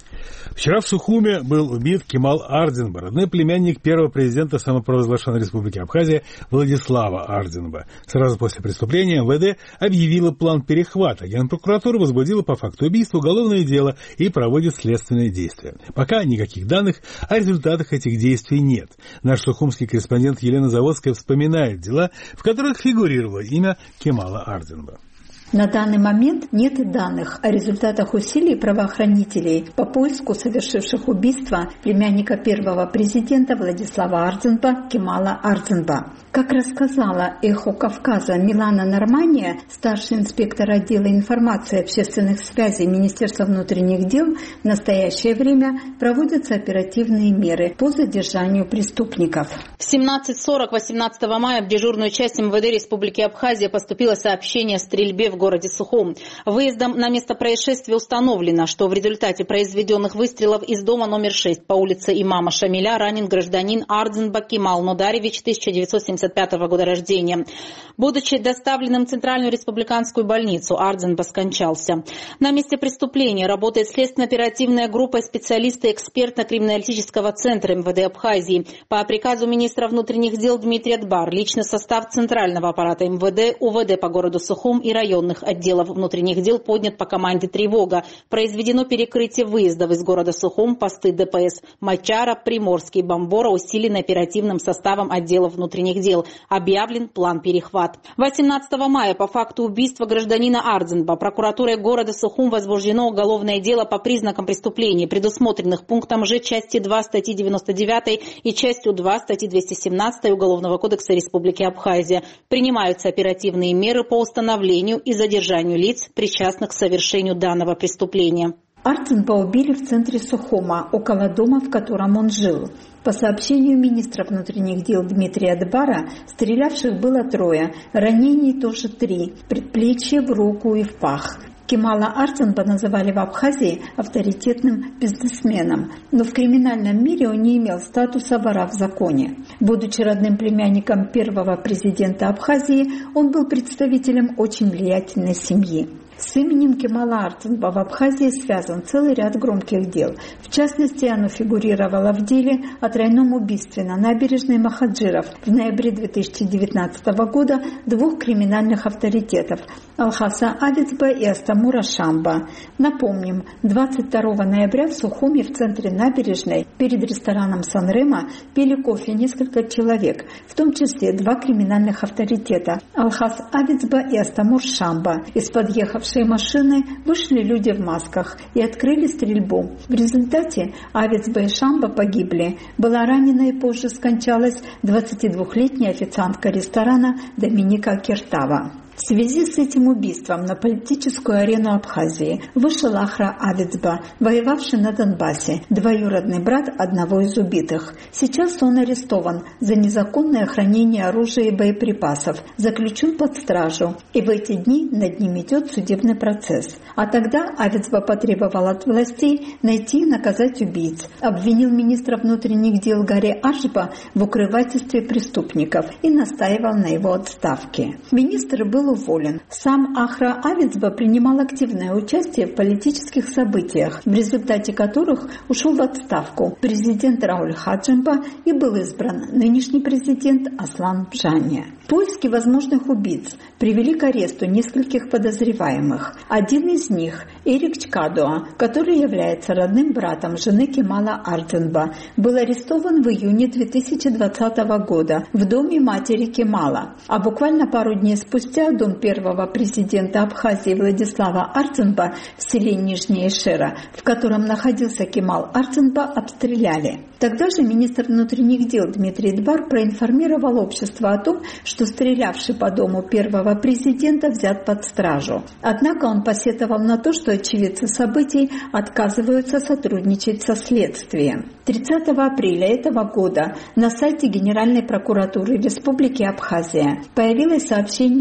[SPEAKER 1] Вчера в Сухуме был убит Кемал Ардзинба, родной племянник первого президента самопровозглашенной республики Абхазия Владислава Ардзинба. Сразу после преступления эм вэ дэ объявила план перехвата. Генпрокуратура возбудила по факту убийства уголовное дело и проводит следственные действия. Пока никаких данных о результатах этих действий нет. Наш сухумский корреспондент Елена Заводская вспоминает дела, в которых фигурировало имя Кемала Ардзинба.
[SPEAKER 13] На данный момент нет данных о результатах усилий правоохранителей по поиску совершивших убийство племянника первого президента Владислава Ардзинба Кемала Ардзинба. Как рассказала «Эхо Кавказа» Милана Нормания, старший инспектор отдела информации и общественных связей Министерства внутренних дел, в настоящее время проводятся оперативные меры по задержанию преступников.
[SPEAKER 3] В семнадцать сорок восемнадцатого мая в дежурную часть эм вэ дэ Республики Абхазия поступило сообщение о стрельбе в городе Сухум. Выездом на место происшествия установлено, что в результате произведенных выстрелов из дома номер шесть по улице Имама Шамиля ранен гражданин Ардзинба Кемал Нодаревич, тысяча девятьсот семьдесят пятого года рождения. Будучи доставленным в Центральную республиканскую больницу, Ардзинба скончался. На месте преступления работает следственно-оперативная группа специалисты экспертно-криминалистического центра эм вэ дэ Абхазии. По приказу министра внутренних дел Дмитрия Дбар личный состав центрального аппарата эм вэ дэ, у вэ дэ по городу Сухум и районных отделов внутренних дел поднят по команде «Тревога». Произведено перекрытие выездов из города Сухум, посты дэ пэ эс Мачара, Приморский, Бамбора усилены оперативным составом отделов внутренних дел. Объявлен план перехват. восемнадцатого мая по факту убийства гражданина Ардзинба прокуратурой города Сухум возбуждено уголовное дело по признакам преступлений, предусмотренных пунктом Ж части два статьи девяносто девятой и частью два статьи двести семнадцатой Уголовного кодекса Республики Абхазия. Принимаются оперативные меры по установлению и задержанию лиц, причастных к совершению данного преступления.
[SPEAKER 13] Ардзинба убили в центре Сухума, около дома, в котором он жил. По сообщению министра внутренних дел Дмитрия Дбара, стрелявших было трое, ранений тоже три, предплечье, в руку и в пах. Кемала Ардзинба называли в Абхазии авторитетным бизнесменом, но в криминальном мире он не имел статуса вора в законе. Будучи родным племянником первого президента Абхазии, он был представителем очень влиятельной семьи. С именем Кемала Ардзинба в Абхазии связан целый ряд громких дел. В частности, оно фигурировало в деле о тройном убийстве на набережной Махаджиров в ноябре две тысячи девятнадцатого года двух криминальных авторитетов – Алхаса Авицба и Астамура Шамба. Напомним, двадцать второго ноября в Сухуме в центре набережной перед рестораном Сан-Ремо пили кофе несколько человек, в том числе два криминальных авторитета – Алхас Авицба и Астамур Шамба. Из подъехавших машины вышли люди в масках и открыли стрельбу. В результате Авицба и Шамба погибли. Была ранена и позже скончалась двадцатидвухлетняя официантка ресторана Доминика Киртава. В связи с этим убийством на политическую арену Абхазии вышел Ахра Авицба, воевавший на Донбассе, двоюродный брат одного из убитых. Сейчас он арестован за незаконное хранение оружия и боеприпасов, заключен под стражу, и в эти дни над ним идет судебный процесс. А тогда Авицба потребовал от властей найти и наказать убийц, обвинил министра внутренних дел Гарри Ашба в укрывательстве преступников и настаивал на его отставке. Министр был уволен. Сам Ахра Авицба принимал активное участие в политических событиях, в результате которых ушел в отставку президент Рауль Хаджимба и был избран нынешний президент Аслан Бжания. Поиски возможных убийц привели к аресту нескольких подозреваемых. Один из них – Эрик Чкадуа, который является родным братом жены Кемала Ардзинба, был арестован в июне две тысячи двадцатого года в доме матери Кемала, а буквально пару дней спустя дом первого президента Абхазии Владислава Ардзинба в селе Нижняя Шера, в котором находился Кемал Ардзинба, обстреляли. Тогда же министр внутренних дел Дмитрий Дбар проинформировал общество о том, что стрелявший по дому первого президента взят под стражу. Однако он посетовал на то, что очевидцы событий отказываются сотрудничать со следствием. тридцатого апреля этого года на сайте Генеральной прокуратуры Республики Абхазия появилось сообщение о том,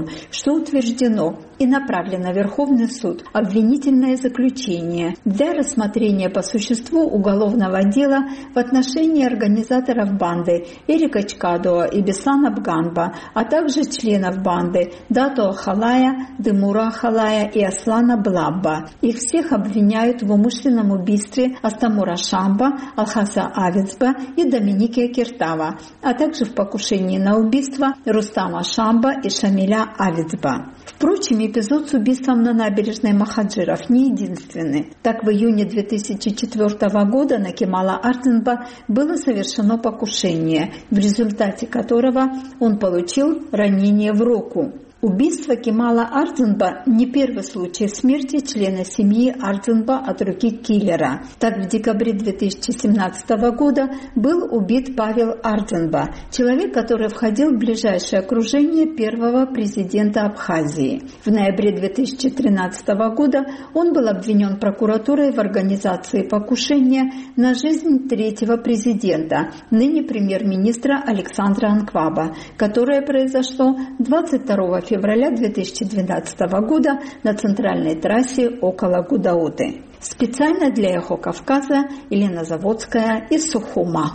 [SPEAKER 13] судом, что утверждено и направлено в Верховный суд обвинительное заключение для рассмотрения по существу уголовного дела в отношении организаторов банды Эрика Чкадуа и Беслана Бганба, а также членов банды Дато Халая, Демура Халая и Аслана Блабба. Их всех обвиняют в умышленном убийстве Астамура Шамба, Алхаса Авицба и Доминики Киртава, а также в покушении на убийство Рустама Шамба и Шамиля Авицба. Впрочем, эпизод с убийством на набережной Махаджиров не единственный. Так, в июне две тысячи четвёртого года на Кемала Артенба было совершено покушение, в результате которого он получил ранение в руку. Убийство Кемала Артенба не первый случай смерти члена семьи Артенба от руки киллера. Так, в декабре две тысячи семнадцатого года был убит Павел Артенба, человек, который входил в ближайшее окружение первого президента Абхазии. В ноябре две тысячи тринадцатого года он был обвинен прокуратурой в организации покушения на жизнь третьего президента, ныне премьер-министра Александра Анкваба, которое произошло двадцать второго февраля две тысячи двенадцатого года на центральной трассе около Гудауты. Специально для «Эхо Кавказа» Елена Заводская из Сухума.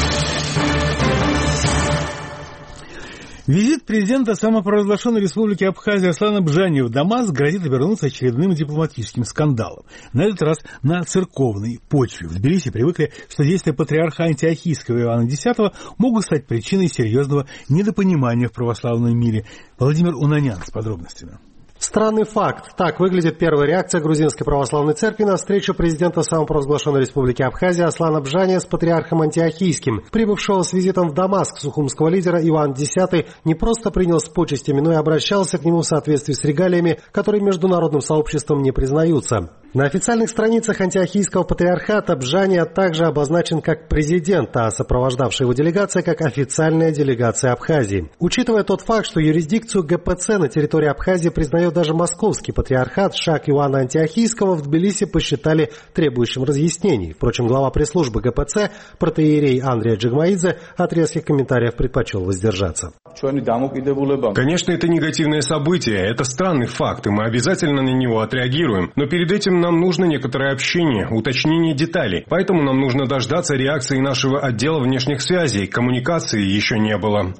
[SPEAKER 1] Визит президента самопровозглашенной республики Абхазия Аслана Бжани в Дамаск грозит обернуться очередным дипломатическим скандалом. На этот раз на церковной почве. В Тбилиси привыкли, что действия патриарха Антиохийского Иоанна X могут стать причиной серьезного недопонимания в православном мире. Владимир Унанян с подробностями.
[SPEAKER 12] Странный факт. Так выглядит первая реакция Грузинской православной церкви на встречу президента самопровозглашенной республики Абхазия Аслана Бжани с патриархом Антиохийским. Прибывшего с визитом в Дамаск сухумского лидера Иоанн X не просто принял с почестями, но и обращался к нему в соответствии с регалиями, которые международным сообществом не признаются. На официальных страницах антиохийского патриархата Бжани также обозначен как президент, а сопровождавшая его делегация как официальная делегация Абхазии. Учитывая тот факт, что юрисдикцию ГПЦ на территории Абхазии признает даже московский патриархат, шаг Иоанна Антиохийского в Тбилиси посчитали требующим разъяснений. Впрочем, глава пресс-службы ГПЦ, протоиерей Андрей Джигмаидзе, от резких комментариев предпочел воздержаться.
[SPEAKER 11] Конечно, это негативное событие, это странный факт, и мы обязательно на него отреагируем. Но перед этим нам нужно некоторое общение, уточнение деталей. Поэтому нам нужно дождаться реакции нашего отдела внешних связей. Коммуникации еще не было.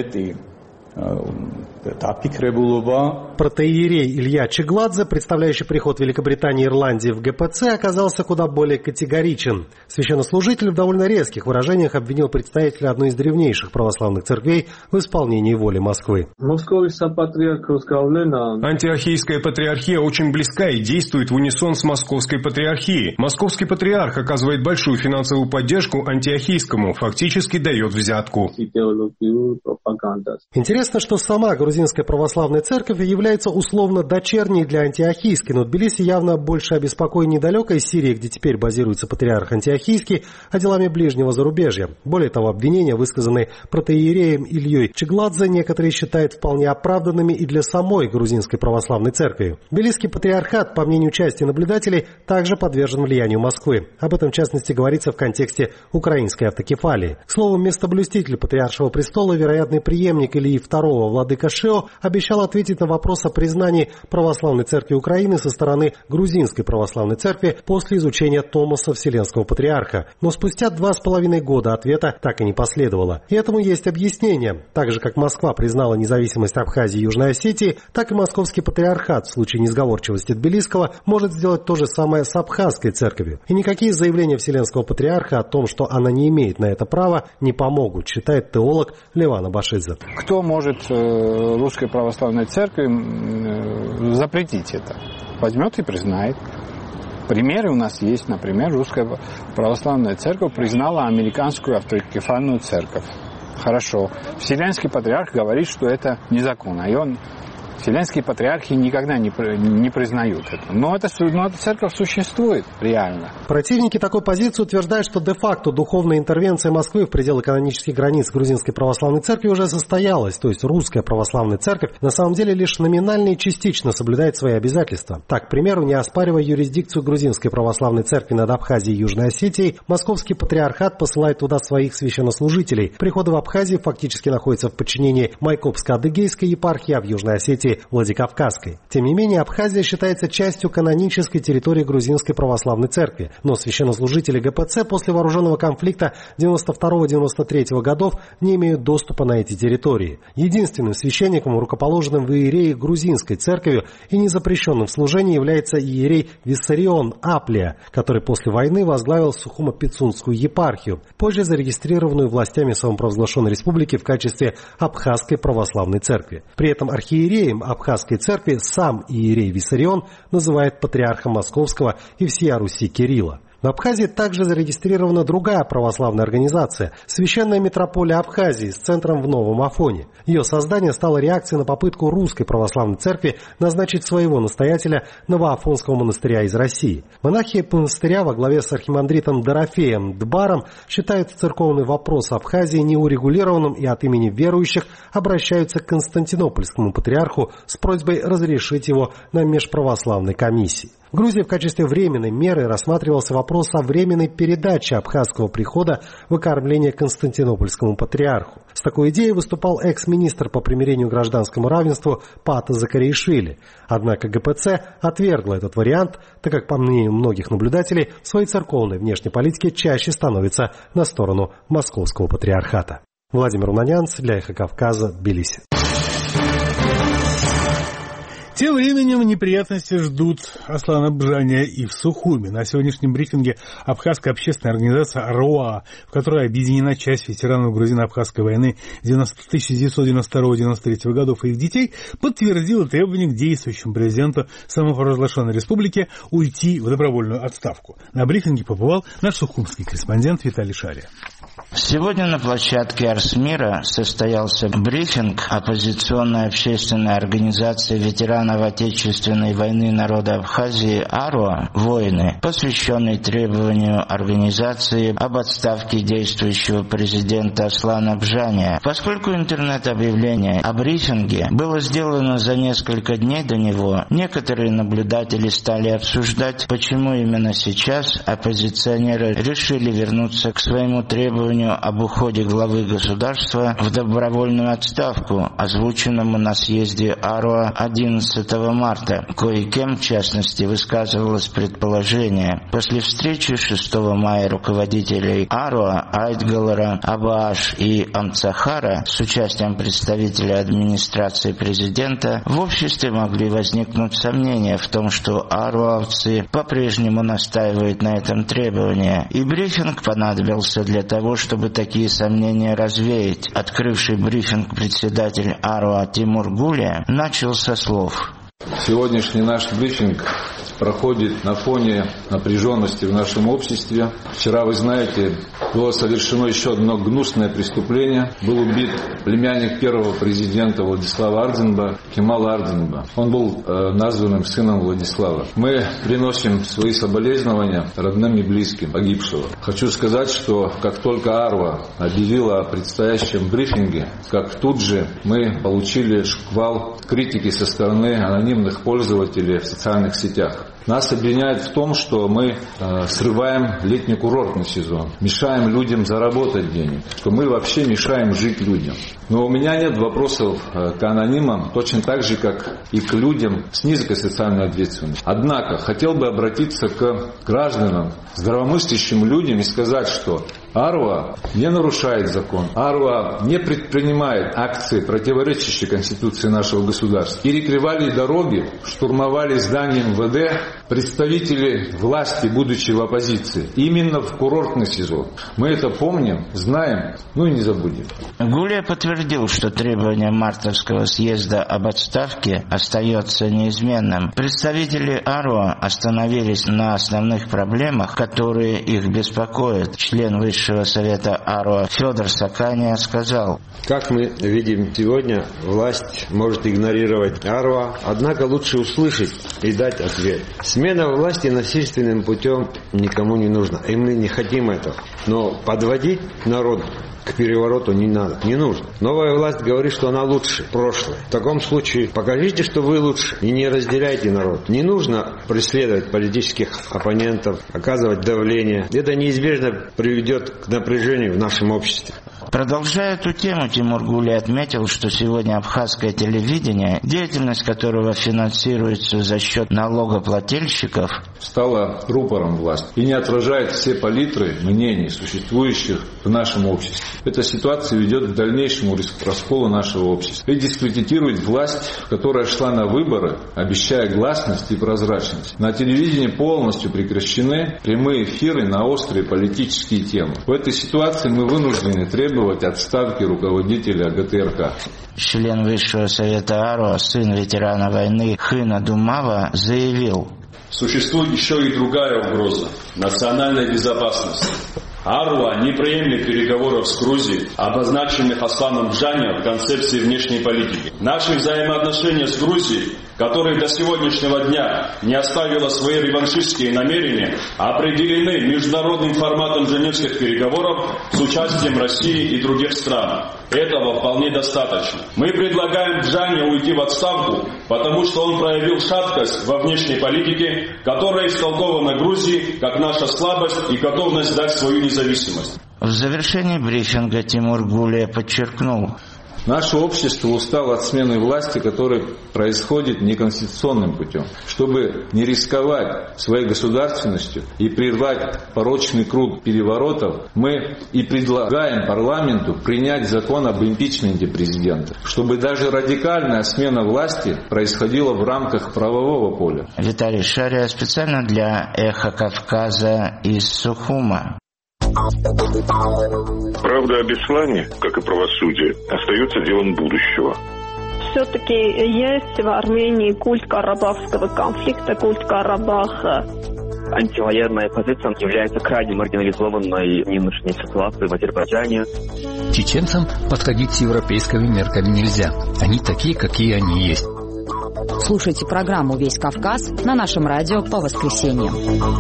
[SPEAKER 12] Протоиерей Илья Чегладзе, представляющий приход Великобритании и Ирландии в ГПЦ, оказался куда более категоричен. Священнослужитель в довольно резких выражениях обвинил представителя одной из древнейших православных церквей в исполнении воли Москвы.
[SPEAKER 11] Антиохийская патриархия очень близка и действует в унисон с Московской патриархией. Московский патриарх оказывает большую финансовую поддержку антиохийскому, фактически дает взятку.
[SPEAKER 12] Интересно, что сама грузинская православная церковь является условно дочерней для антиохийской, но Тбилиси явно больше обеспокоен не далекой Сирии, где теперь базируется патриарх Антиохийский, а делами ближнего зарубежья. Более того, обвинения, высказанные протоиереем Ильей Чегладзе, некоторые считают вполне оправданными и для самой грузинской православной церкви. Тбилисский патриархат, по мнению части наблюдателей, также подвержен влиянию Москвы. Об этом, в частности, говорится в контексте украинской автокефалии. К слову, местоблюститель патриаршего престола, вероятный преемник Ильи второго владыка Шео, обещал ответить на вопрос о признании православной церкви Украины со стороны грузинской православной церкви после изучения Томоса Вселенского патриарха. Но спустя два с половиной года ответа так и не последовало. И этому есть объяснение. Так же, как Москва признала независимость Абхазии и Южной Осетии, так и Московский патриархат в случае несговорчивости Тбилисского может сделать то же самое с Абхазской церковью. И никакие заявления Вселенского патриарха о том, что она не имеет на это права, не помогут, считает теолог Леван Абашидзе.
[SPEAKER 14] Кто может русской православной церкви запретить это? Возьмет и признает. Примеры у нас есть. Например, русская православная церковь признала американскую автокефальную церковь. Хорошо. Вселенский патриарх говорит, что это незаконно. И он Вселенские патриархи никогда не, не признают это. Но, это. но эта церковь существует реально.
[SPEAKER 12] Противники такой позиции утверждают, что де-факто духовная интервенция Москвы в пределы канонических границ Грузинской православной церкви уже состоялась. То есть русская православная церковь на самом деле лишь номинально и частично соблюдает свои обязательства. Так, к примеру, не оспаривая юрисдикцию Грузинской православной церкви над Абхазией и Южной Осетией, Московский патриархат посылает туда своих священнослужителей. Приходы в Абхазии фактически находятся в подчинении Майкопско-Адыгейской епархии, а в Южной Осетии – Владикавказской. Тем не менее, Абхазия считается частью канонической территории Грузинской православной церкви. Но священнослужители ГПЦ после вооруженного конфликта девяносто второго — девяносто третьего годов не имеют доступа на эти территории. Единственным священником, рукоположенным в иерее грузинской церковью и незапрещенным в служении, является иерей Виссарион Аплия, который после войны возглавил Сухумо-Пицунскую епархию, позже зарегистрированную властями самопровозглашенной республики в качестве Абхазской православной церкви. При этом архиереем Абхазской церкви сам иерей Виссарион называет патриарха Московского и всея Руси Кирилла. В Абхазии также зарегистрирована другая православная организация – Священная митрополия Абхазии с центром в Новом Афоне. Ее создание стало реакцией на попытку Русской православной церкви назначить своего настоятеля Новоафонского монастыря из России. Монахи монастыря во главе с архимандритом Дорофеем Дбаром считают церковный вопрос Абхазии неурегулированным и от имени верующих обращаются к Константинопольскому патриарху с просьбой разрешить его на межправославной комиссии. В Грузии в качестве временной меры рассматривался вопрос о временной передаче абхазского прихода в окормление Константинопольскому патриарху. С такой идеей выступал экс-министр по примирению и гражданскому равенству Пата Закаришвили. Однако ГПЦ отвергла этот вариант, так как, по мнению многих наблюдателей, в своей церковной внешней политике чаще становится на сторону Московского патриархата. Владимир Унанянц для «Эхо Кавказа», Тбилиси.
[SPEAKER 1] Тем временем неприятности ждут Аслана Бжаня и в Сухуми. На сегодняшнем брифинге абхазская общественная организация РОА, в которой объединена часть ветеранов грузино-абхазской войны тысяча девятьсот девяносто второго — девяносто третьего годов и их детей, подтвердила требование к действующему президенту самопровозглашенной республики уйти в добровольную отставку. На брифинге побывал наш сухумский корреспондент Виталий Шария.
[SPEAKER 15] Сегодня на площадке Арсмира состоялся брифинг оппозиционной общественной организации ветеранов Отечественной войны народа Абхазии АРОА «Воины», посвященный требованию организации об отставке действующего президента Аслана Бжаня. Поскольку интернет-объявление о брифинге было сделано за несколько дней до него, некоторые наблюдатели стали обсуждать, почему именно сейчас оппозиционеры решили вернуться к своему требованию об уходе главы государства в добровольную отставку, озвученному на съезде АРОА одиннадцатого марта. Кое-кем, в частности, высказывалось предположение. После встречи шестого мая руководителей АРОА Айтгалара, Абааш и Амцахара с участием представителей администрации президента в обществе могли возникнуть сомнения в том, что аруавцы по-прежнему настаивают на этом требовании. И брифинг понадобился для того, чтобы такие сомнения развеять. Открывший брифинг председатель АРОА Тимур Гулия начал со слов.
[SPEAKER 16] Сегодняшний наш брифинг проходит на фоне напряженности в нашем обществе. Вчера, вы знаете, было совершено еще одно гнусное преступление. Был убит племянник первого президента Владислава Ардзинба, Кемал Ардзинба. Он был э, названным сыном Владислава. Мы приносим свои соболезнования родным и близким погибшего. Хочу сказать, что как только АРОА объявила о предстоящем брифинге, как тут же мы получили шквал критики со стороны анонимных пользователей в социальных сетях. Нас обвиняют в том, что мы э, срываем летний курортный сезон, мешаем людям заработать денег, что мы вообще мешаем жить людям. Но у меня нет вопросов э, к анонимам, точно так же, как и к людям с низкой социальной ответственностью. Однако, хотел бы обратиться к гражданам, здравомыслящим людям и сказать, что АРОА не нарушает закон, АРОА не предпринимает акции, противоречащие Конституции нашего государства. Перекрывали дороги, штурмовали здания эм вэ дэ представители власти, будучи в оппозиции, именно в курортный сезон. Мы это помним, знаем, ну и не забудем.
[SPEAKER 15] Гулия подтвердил, что требование мартовского съезда об отставке остается неизменным. Представители АРОА остановились на основных проблемах, которые их беспокоят. Член высшего Высшего совета АРО Федор Сакания сказал:
[SPEAKER 17] как мы видим сегодня, власть может игнорировать АРО, однако лучше услышать и дать ответ. Смена власти насильственным путем никому не нужна, и мы не хотим этого. Но подводить народ к перевороту не надо, не нужно. Новая власть говорит, что она лучше прошлое. В таком случае покажите, что вы лучше, и не разделяйте народ. Не нужно преследовать политических оппонентов, оказывать давление. Это неизбежно приведет к напряжению в нашем обществе.
[SPEAKER 15] Продолжая эту тему, Тимур Гулей отметил, что сегодня абхазское телевидение, деятельность которого финансируется за счет налогоплательщиков,
[SPEAKER 16] стала рупором власти и не отражает все палитры мнений, существующих в нашем обществе. Эта ситуация ведет к дальнейшему расколу нашего общества и дискредитирует власть, которая шла на выборы, обещая гласность и прозрачность. На телевидении полностью прекращены прямые эфиры на острые политические темы. В этой ситуации мы вынуждены требовать отставки руководителя ГТРК.
[SPEAKER 15] Член Высшего совета АРО, сын ветерана войны Хына Думава, заявил:
[SPEAKER 18] существует еще и другая угроза – национальной безопасности. АРО не приемлет переговоров с Грузией, обозначенных Асланом Бжанием в концепции внешней политики. Наши взаимоотношения с Грузией, которая до сегодняшнего дня не оставила свои реваншистские намерения, определены международным форматом женевских переговоров с участием России и других стран. Этого вполне достаточно. Мы предлагаем Бжане уйти в отставку, потому что он проявил шаткость во внешней политике, которая истолкована Грузией как наша слабость и готовность дать свою независимость.
[SPEAKER 15] В завершении брифинга Тимур Гулей подчеркнул:
[SPEAKER 16] наше общество устало от смены власти, которая происходит неконституционным путем. Чтобы не рисковать своей государственностью и прервать порочный круг переворотов, мы и предлагаем парламенту принять закон об импичменте президента, чтобы даже радикальная смена власти происходила в рамках правового поля.
[SPEAKER 15] Виталий Шария специально для «Эхо Кавказа» из Сухума.
[SPEAKER 19] Правда о Беслане, как и правосудие, остается делом будущего.
[SPEAKER 20] Все-таки есть в Армении культ карабахского конфликта, культ Карабаха.
[SPEAKER 21] Антивоенная позиция является крайне маргинализованной в нынешней ситуации в Азербайджане.
[SPEAKER 22] Чеченцам подходить с европейскими мерками нельзя. Они такие, какие они есть.
[SPEAKER 7] Слушайте программу «Весь Кавказ» на нашем радио по воскресеньям.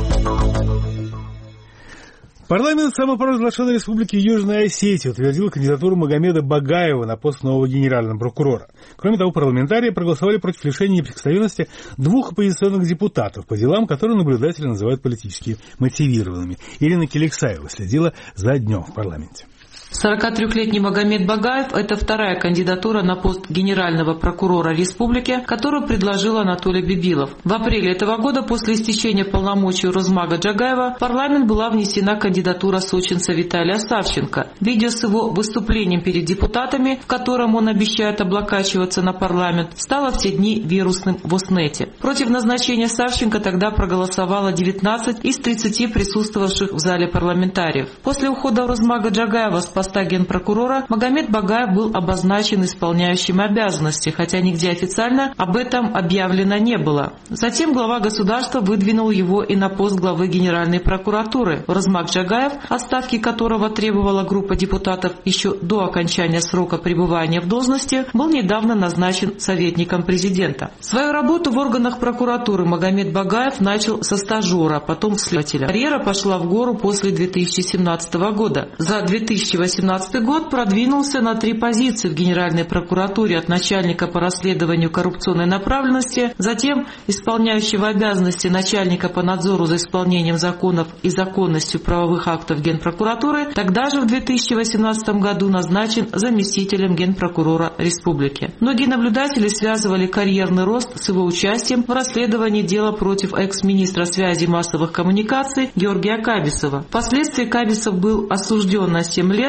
[SPEAKER 1] Парламент самопровозглашенной республики Южная Осетия утвердил кандидатуру Магомеда Багаева на пост нового генерального прокурора. Кроме того, парламентарии проголосовали против лишения неприкосновенности двух оппозиционных депутатов по делам, которые наблюдатели называют политически мотивированными. Ирина Келексаева следила за днем в парламенте.
[SPEAKER 23] сорокатрёхлетний Магомед Багаев – это вторая кандидатура на пост генерального прокурора республики, которую предложил Анатолий Бибилов. В апреле этого года, после истечения полномочий Розмага Джагаева, в парламент была внесена кандидатура сочинца Виталия Савченко. Видео с его выступлением перед депутатами, в котором он обещает облокачиваться на парламент, стало в те дни вирусным в Оснете. Против назначения Савченко тогда проголосовало девятнадцать из тридцати присутствовавших в зале парламентариев. После ухода Розмага Джагаева с поста генпрокурора Магомед Багаев был обозначен исполняющим обязанности, хотя нигде официально об этом объявлено не было. Затем глава государства выдвинул его и на пост главы Генеральной прокуратуры. Розмаг Джагаев, отставки которого требовала группа депутатов еще до окончания срока пребывания в должности, был недавно назначен советником президента. Свою работу в органах прокуратуры Магомед Багаев начал со стажера, потом следователя. Карьера пошла в гору после две тысячи семнадцатого года. За две тысячи восемнадцатый год продвинулся на три позиции в Генеральной прокуратуре: от начальника по расследованию коррупционной направленности, затем исполняющего обязанности начальника по надзору за исполнением законов и законностью правовых актов Генпрокуратуры. Тогда же в две тысячи восемнадцатом году назначен заместителем Генпрокурора республики. Многие наблюдатели связывали карьерный рост с его участием в расследовании дела против экс-министра связи и массовых коммуникаций Георгия Кабисова. Впоследствии Кабисов был осужден на семь лет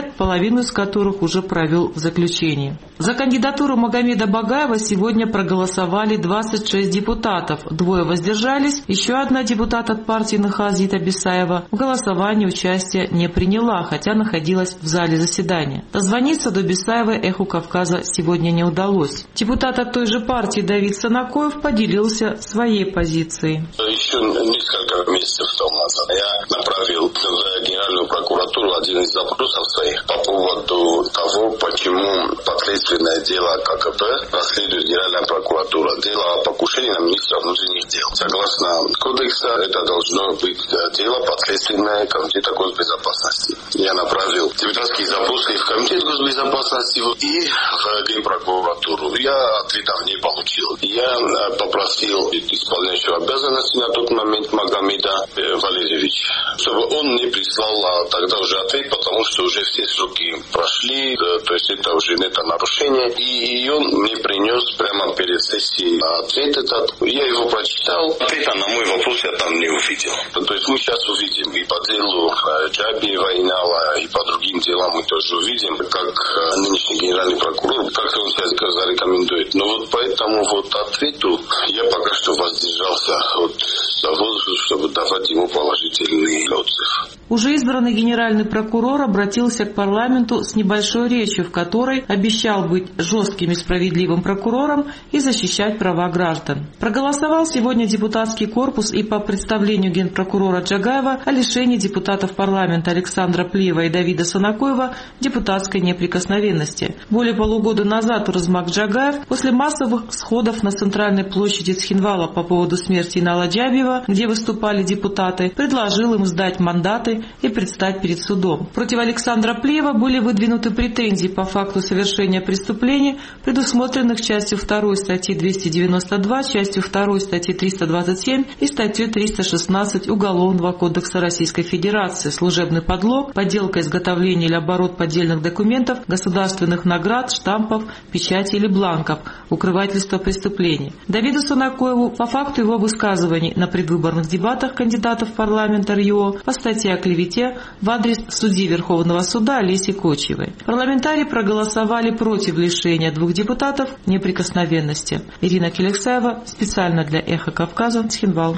[SPEAKER 23] комитет, половину из которых уже провел в заключении. За кандидатуру Магомеда Багаева сегодня проголосовали двадцать шесть депутатов, двое воздержались, еще одна депутат от партии Нахазита Бисаева в голосовании участия не приняла, хотя находилась в зале заседания. Дозвониться до Бисаевой «Эху Кавказа» сегодня не удалось. Депутат от той же партии Давид Санакоев поделился своей позицией.
[SPEAKER 2] Еще несколько месяцев тому назад я направил в Генеральную прокуратуру один из запросов своих по поводу того, почему последственное дело ККП расследует Генеральная прокуратура. Дело о покушении на министра внутренних дел. Согласно кодексу, это должно быть дело подследственное Комитета госбезопасности. Я направил депутатские запросы и в Комитет госбезопасности, и в Генпрокуратуру. Я ответов не получил. Я попросил исполняющего обязанности на тот момент Магомеда Валерьевича, чтобы он мне прислал тогда уже ответ, потому что уже все сроки прошли, то есть это уже это нарушение. И он мне принес прямо перед сессией ответ этот. Я его прочитал. Ответа на мой вопрос я там не увидел. То есть мы сейчас увидим и по делу Джабиева и Нала, и по другим делам мы тоже увидим, как нынешний генеральный прокурор, как он себя зарекомендует. Но вот по этому вот ответу я пока что воздержался от того, чтобы давать ему положительный отзыв.
[SPEAKER 23] Уже избранный генеральный прокурор обратился к парламенту с небольшой речью, в которой обещал быть жестким и справедливым прокурором и защищать права граждан. Проголосовал сегодня депутатский корпус и по представлению генпрокурора Джагаева о лишении депутатов парламента Александра Плиева и Давида Санакоева депутатской неприкосновенности. Более полугода назад Урзмак Джагаев после массовых сходов на центральной площади Цхинвала по поводу смерти Инала Джабиева, где выступали депутаты, предложил им сдать мандаты и предстать перед судом. Против Александра Плиева были выдвинуты претензии по факту совершения преступлений, предусмотренных частью второй статьи двести девяносто два, частью второй статьи триста двадцать семь и статьей триста шестнадцать Уголовного кодекса Российской Федерации, служебный подлог, подделка, изготовление или оборот поддельных документов, государственных наград, штампов, печати или бланков, укрывательство преступлений. Давиду Санакоеву по факту его высказываний на предвыборных дебатах кандидатов в парламент РЮО по статье о клевете в адрес судьи Верховного суда Олеси Кочевой. Парламентарии проголосовали против лишения двух депутатов неприкосновенности. Ирина Келексаева, специально для «Эхо Кавказа», Цхинвал.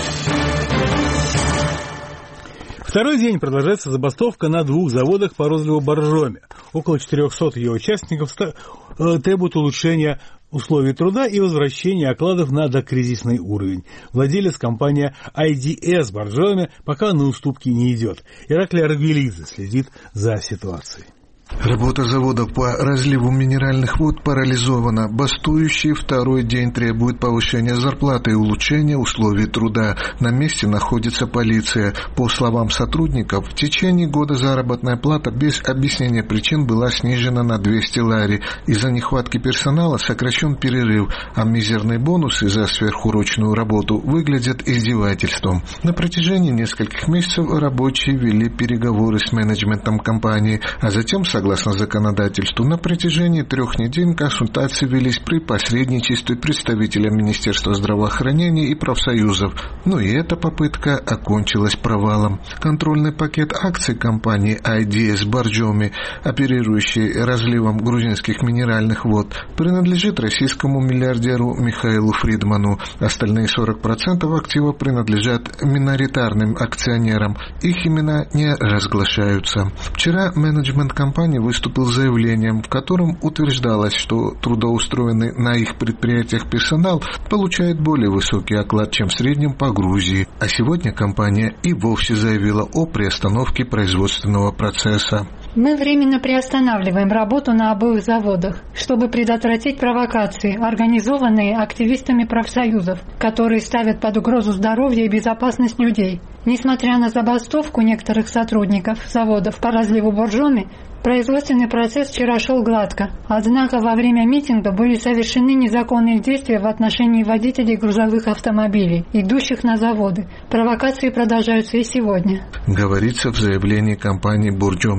[SPEAKER 1] Второй день продолжается забастовка на двух заводах по розливу Боржоми. Около четырехсот ее участников требуют улучшения условий труда и возвращения окладов на докризисный уровень. Владелец компании ай ди эс Боржоми пока на уступки не идет. Ираклий Аргвелидзе следит за ситуацией.
[SPEAKER 4] Работа заводов по разливу минеральных вод парализована. Бастующие второй день требуют повышения зарплаты и улучшения условий труда. На месте находится полиция. По словам сотрудников, в течение года заработная плата без объяснения причин была снижена на двести лари. Из-за нехватки персонала сокращен перерыв, а мизерные бонусы за сверхурочную работу выглядят издевательством. На протяжении нескольких месяцев рабочие вели переговоры с менеджментом компании, а затем согласились Согласно законодательству, на протяжении трех недель консультации велись при посредничестве представителя Министерства здравоохранения и профсоюзов, но и эта попытка окончилась провалом. Контрольный пакет акций компании ай ди эс Боржоми, оперирующей разливом грузинских минеральных вод, принадлежит российскому миллиардеру Михаилу Фридману. Остальные сорок процентов активов принадлежат миноритарным акционерам. Их имена не разглашаются. Вчера менеджмент компании выступил с заявлением, в котором утверждалось, что трудоустроенный на их предприятиях персонал получает более высокий оклад, чем в среднем по Грузии. А сегодня компания и вовсе заявила о приостановке производственного процесса.
[SPEAKER 6] Мы временно приостанавливаем работу на обоих заводах, чтобы предотвратить провокации, организованные активистами профсоюзов, которые ставят под угрозу здоровье и безопасность людей. Несмотря на забастовку некоторых сотрудников заводов по разливу Боржоми, производственный процесс вчера шел гладко, однако во время митинга были совершены незаконные действия в отношении водителей грузовых автомобилей, идущих на заводы. Провокации продолжаются и сегодня.
[SPEAKER 4] Говорится в заявлении компании Боржоми ай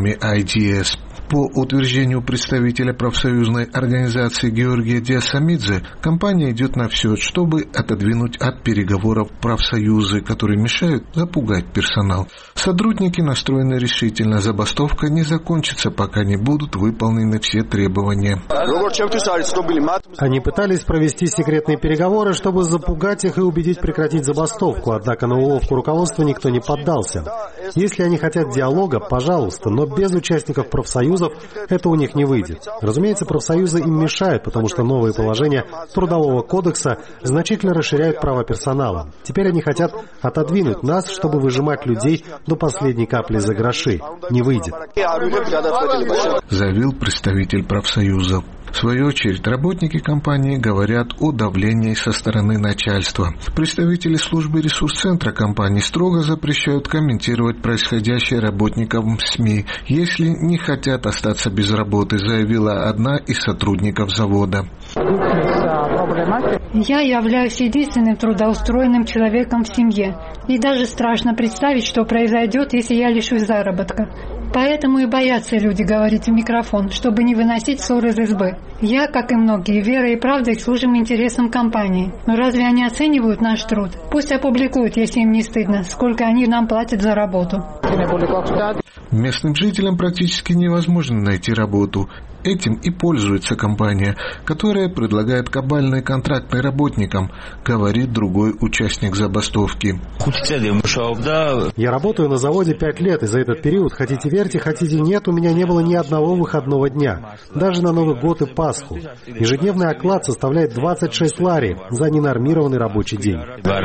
[SPEAKER 4] ай ди эс. По утверждению представителя профсоюзной организации Георгия Диасамидзе, компания идет на все, чтобы отодвинуть от переговоров профсоюзы, которые мешают, запугать персонал. Сотрудники настроены решительно. Забастовка не закончится, пока не будут выполнены все требования.
[SPEAKER 12] Они пытались провести секретные переговоры, чтобы запугать их и убедить прекратить забастовку, однако на уловку руководства никто не поддался. Если они хотят диалога, пожалуйста, но без участников профсоюзов это у них не выйдет. Разумеется, профсоюзы им мешают, потому что новые положения Трудового кодекса значительно расширяют права персонала. Теперь они хотят отодвинуть нас, чтобы выжимать людей до последней капли за гроши. Не выйдет.
[SPEAKER 4] Заявил представитель профсоюзов. В свою очередь, работники компании говорят о давлении со стороны начальства. Представители службы ресурс-центра компании строго запрещают комментировать происходящее работникам СМИ, если не хотят остаться без работы, заявила одна из сотрудников завода.
[SPEAKER 6] Я являюсь единственным трудоустроенным человеком в семье. И даже страшно представить, что произойдет, если я лишусь заработка. Поэтому и боятся люди говорить в микрофон, чтобы не выносить ссор из избы. Я, как и многие, верой и правдой служим интересам компании. Но разве они оценивают наш труд? Пусть опубликуют, если им не стыдно, сколько они нам платят за работу.
[SPEAKER 4] Местным жителям практически невозможно найти работу. Этим и пользуется компания, которая предлагает кабальные контракты работникам, говорит другой участник забастовки.
[SPEAKER 12] Я работаю на заводе пять лет, и за этот период, хотите верьте, хотите нет, у меня не было ни одного выходного дня. Даже на Новый год и Пасху. Ежедневный оклад составляет двадцать шесть лари за ненормированный рабочий день.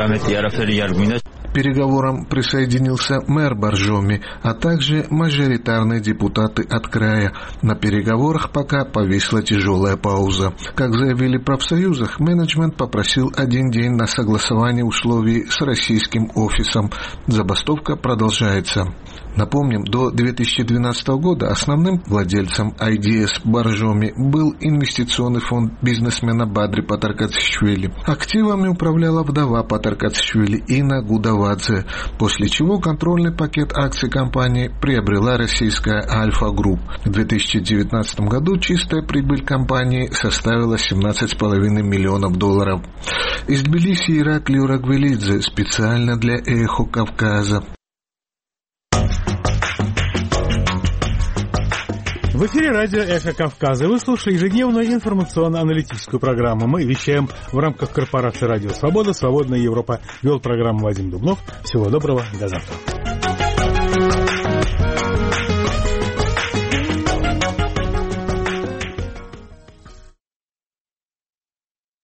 [SPEAKER 4] К переговорам присоединился мэр Боржоми, а также мажоритарные депутаты от края. На переговорах пока повисла тяжелая пауза. Как заявили в профсоюзах, менеджмент попросил один день на согласование условий с российским офисом. Забастовка продолжается. Напомним, до две тысячи двенадцатого года основным владельцем ай ди эс Боржоми был инвестиционный фонд бизнесмена Бадри Патаркацишвили. Активами управляла вдова Патаркацишвили Инна Гудавадзе, после чего контрольный пакет акций компании приобрела российская Альфа Групп. В две тысячи девятнадцатом году чистая прибыль компании составила семнадцать с половиной миллионов долларов. Из Тбилиси Ираклий Урагвелидзе специально для Эхо Кавказа.
[SPEAKER 1] В эфире радио «Эхо Кавказа». Вы слушали ежедневную информационно-аналитическую программу. Мы вещаем в рамках корпорации «Радио Свобода». «Свободная Европа». Вел программу Вадим Дубнов. Всего доброго. До завтра.